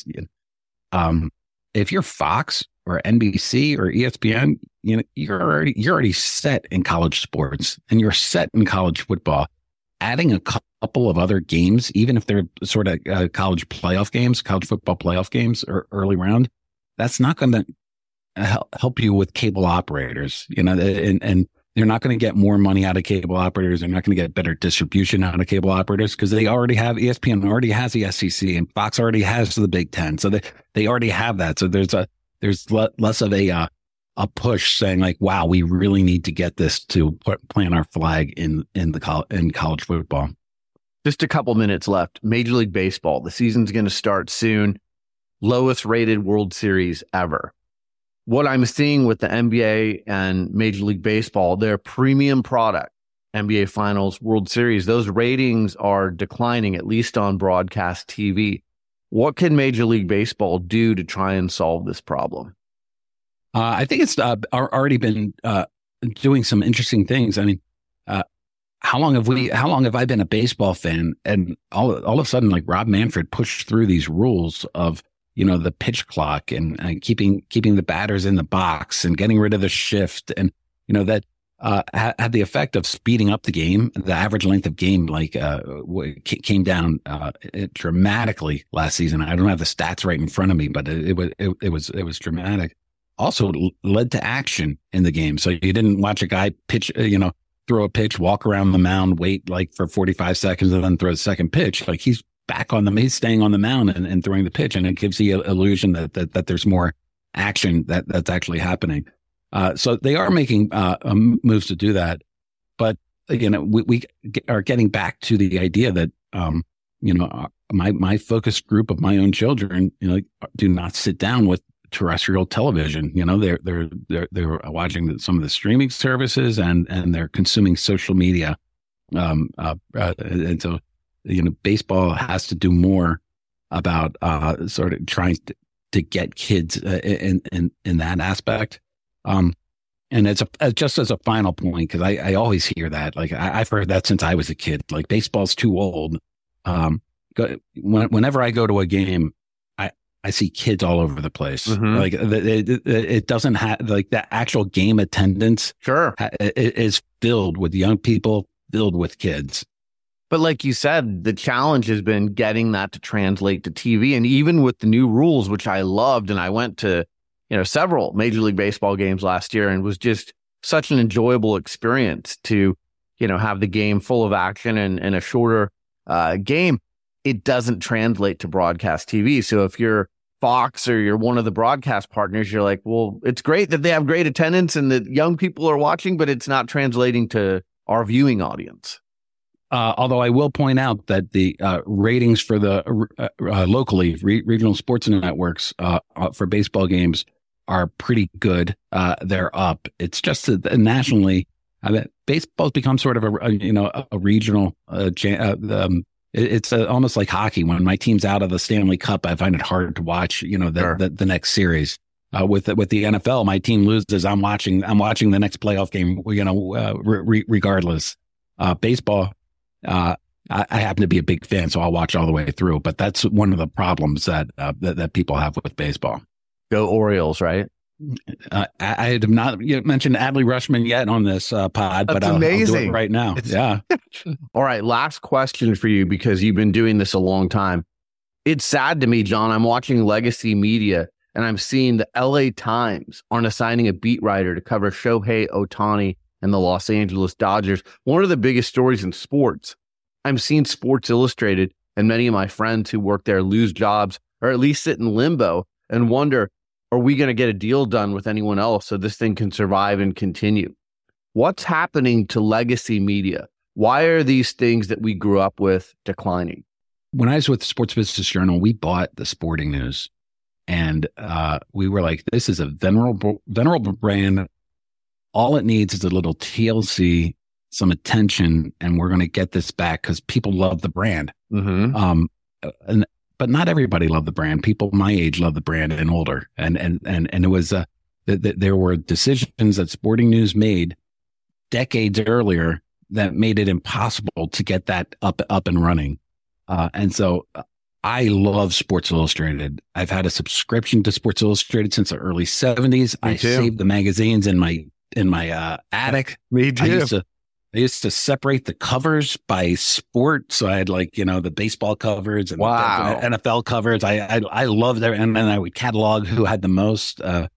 if you're Fox or NBC or ESPN, you're already set in college sports and you're set in college football. Adding a couple of other games, even if they're sort of college football playoff games or early round, that's not going to help you with cable operators, and they're not going to get more money out of cable operators. They're not going to get better distribution out of cable operators because they already have ESPN already has the SEC and Fox already has the Big Ten. So they already have that. So there's less of a push saying like, wow, we really need to get this to plant our flag in college football. Just a couple minutes left. Major League Baseball. The season's going to start soon. Lowest rated World Series ever. What I'm seeing with the NBA and Major League Baseball, their premium product, NBA Finals, World Series, those ratings are declining, at least on broadcast TV. What can Major League Baseball do to try and solve this problem? I think it's already been doing some interesting things. I mean, how long have I been a baseball fan? And all of a sudden, like Rob Manfred pushed through these rules of, the pitch clock and keeping the batters in the box and getting rid of the shift. And, that had the effect of speeding up the game. The average length of game, came down dramatically last season. I don't have the stats right in front of me, but it was dramatic. Also led to action in the game. So you didn't watch a guy pitch, throw a pitch, walk around the mound, wait for 45 seconds and then throw the second pitch. Like he's he's staying on the mound and throwing the pitch. And it gives the illusion that there's more action that's actually happening. So they are making moves to do that. But, we are getting back to the idea that, my focus group of my own children, do not sit down with terrestrial television. They're watching some of the streaming services and they're consuming social media. And so, baseball has to do more about sort of trying to get kids in that aspect. And it's just as a final point, because I always hear that. Like I've heard that since I was a kid. Like baseball's too old. Whenever I go to a game, I see kids all over the place. Mm-hmm. Like it doesn't have like the actual game attendance. Sure, is filled with young people, filled with kids. But like you said, the challenge has been getting that to translate to TV, and even with the new rules, which I loved, and I went to several Major League Baseball games last year, and was just such an enjoyable experience to, have the game full of action and a shorter game. It doesn't translate to broadcast TV. So if you're Fox or you're one of the broadcast partners, you're like, well, it's great that they have great attendance and that young people are watching, but it's not translating to our viewing audience. Although I will point out that the ratings for the locally regional sports networks for baseball games are pretty good. They're up. It's just that nationally, baseball's become sort of a regional. It's almost like hockey. When my team's out of the Stanley Cup, I find it hard to watch. The next series. With the NFL, my team loses. I'm watching the next playoff game. Regardless. Baseball. I happen to be a big fan, so I'll watch all the way through. But that's one of the problems that people have with baseball. Go Orioles, right? I have not mentioned Adley Rutschman yet on this pod, but I'll do it right now. Yeah. All right. Last question for you, because you've been doing this a long time. It's sad to me, John. I'm watching Legacy Media, and I'm seeing the LA Times aren't assigning a beat writer to cover Shohei Ohtani and the Los Angeles Dodgers, one of the biggest stories in sports. I'm seeing Sports Illustrated and many of my friends who work there lose jobs, or at least sit in limbo and wonder, are we going to get a deal done with anyone else so this thing can survive and continue? What's happening to Legacy Media? Why are these things that we grew up with declining? When I was with the Sports Business Journal, we bought the Sporting News, and we were like, this is a venerable brand. All it needs is a little TLC, some attention, and we're going to get this back because people love the brand. Mm-hmm. But not everybody loved the brand. People my age love the brand and older. And it was there were decisions that Sporting News made decades earlier that made it impossible to get that up and running. And so I love Sports Illustrated. I've had a subscription to Sports Illustrated since the early 70s. I saved the magazines in my attic. Me too. I used to separate the covers by sport. So I had the baseball covers and the NFL covers. I loved them. And then I would catalog who had the most. It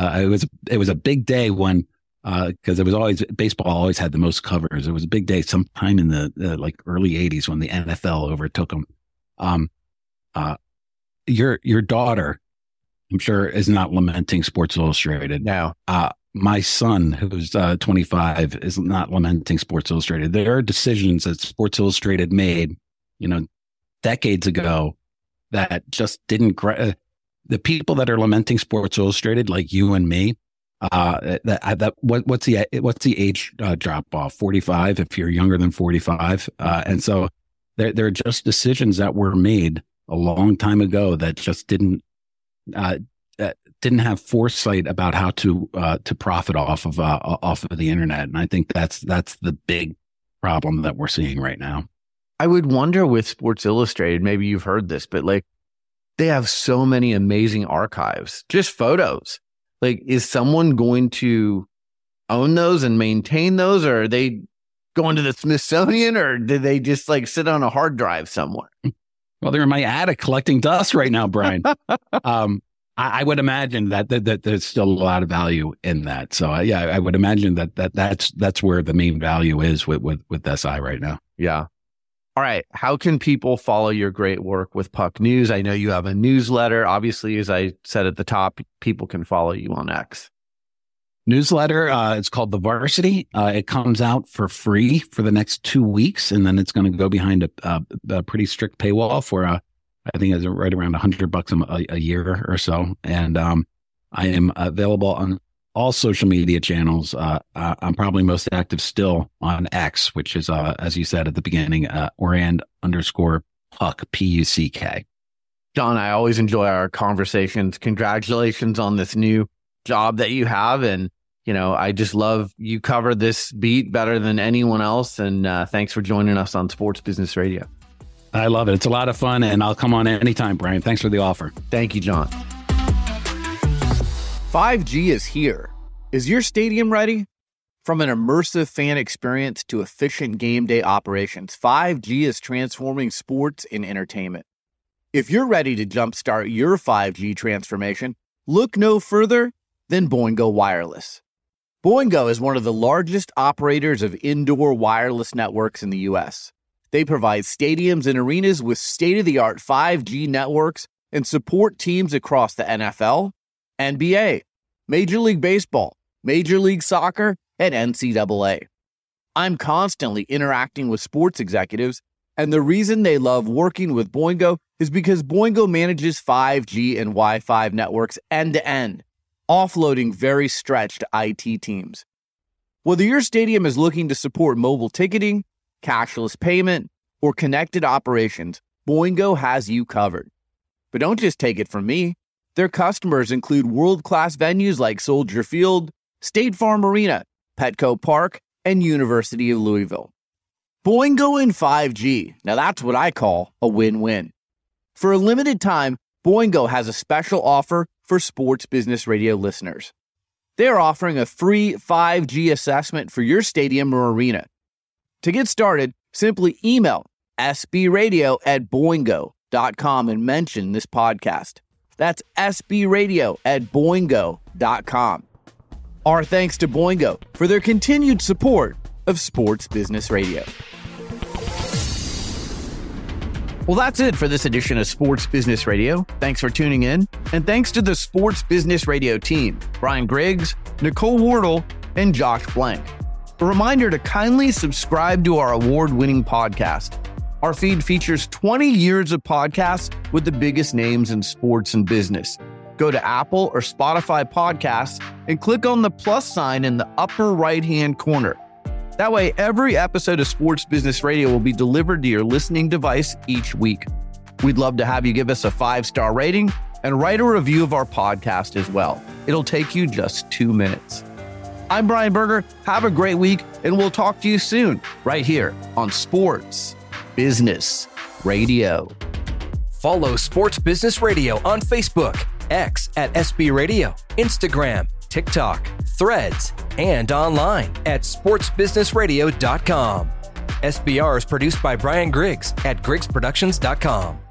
was a big day when, because it was always, baseball always had the most covers. It was a big day sometime in the early 80s when the NFL overtook them. Your daughter, I'm sure, is not lamenting Sports Illustrated. No. My son, who's 25, is not lamenting Sports Illustrated. There are decisions that Sports Illustrated made, decades ago that just didn't. The people that are lamenting Sports Illustrated, like you and me, what's the age drop off? 45 if you're younger than 45, and so there are just decisions that were made a long time ago that just didn't have foresight about how to profit off of the internet. And I think that's the big problem that we're seeing right now. I would wonder with Sports Illustrated, maybe you've heard this, but they have so many amazing archives, just photos. Is someone going to own those and maintain those, or are they going to the Smithsonian, or did they just sit on a hard drive somewhere? Well, they're in my attic collecting dust right now, Brian. I would imagine that there's still a lot of value in that. So I would imagine that's where the main value is with SI right now. Yeah. All right. How can people follow your great work with Puck News? I know you have a newsletter. Obviously, as I said at the top, people can follow you on X. Newsletter. It's called The Varsity. It comes out for free for the next 2 weeks, and then it's going to go behind a pretty strict paywall for I think it's right around $100 a year or so. And I am available on all social media channels. I'm probably most active still on X, which is, as you said at the beginning, Orand_Puck, Puck. John, I always enjoy our conversations. Congratulations on this new job that you have. And, I just love you cover this beat better than anyone else. And thanks for joining us on Sports Business Radio. I love it. It's a lot of fun, and I'll come on anytime, Brian. Thanks for the offer. Thank you, John. 5G is here. Is your stadium ready? From an immersive fan experience to efficient game day operations, 5G is transforming sports and entertainment. If you're ready to jumpstart your 5G transformation, Look no further than Boingo Wireless. Boingo is one of the largest operators of indoor wireless networks in the U.S. They provide stadiums and arenas with state-of-the-art 5G networks and support teams across the NFL, NBA, Major League Baseball, Major League Soccer, and NCAA. I'm constantly interacting with sports executives, and the reason they love working with Boingo is because Boingo manages 5G and Wi-Fi networks end-to-end, offloading very stretched IT teams. Whether your stadium is looking to support mobile ticketing, cashless payment, or connected operations, Boingo has you covered. But don't just take it from me. Their customers include world-class venues like Soldier Field, State Farm Arena, Petco Park, and University of Louisville. Boingo and 5G. Now that's what I call a win-win. For a limited time, Boingo has a special offer for Sports Business Radio listeners. They are offering a free 5G assessment for your stadium or arena. To get started, simply email sbradio@boingo.com and mention this podcast. That's sbradio@boingo.com. Our thanks to Boingo for their continued support of Sports Business Radio. Well, that's it for this edition of Sports Business Radio. Thanks for tuning in, and thanks to the Sports Business Radio team, Brian Griggs, Nicole Wardle, and Josh Blank. A reminder to kindly subscribe to our award-winning podcast. Our feed features 20 years of podcasts with the biggest names in sports and business. Go to Apple or Spotify podcasts and click on the plus sign in the upper right-hand corner. That way, every episode of Sports Business Radio will be delivered to your listening device each week. We'd love to have you give us a 5-star rating and write a review of our podcast as well. It'll take you just 2 minutes. I'm Brian Berger. Have a great week, and we'll talk to you soon, right here on Sports Business Radio. Follow Sports Business Radio on Facebook, X at SB Radio, Instagram, TikTok, Threads, and online at sportsbusinessradio.com. SBR is produced by Brian Griggs at griggsproductions.com.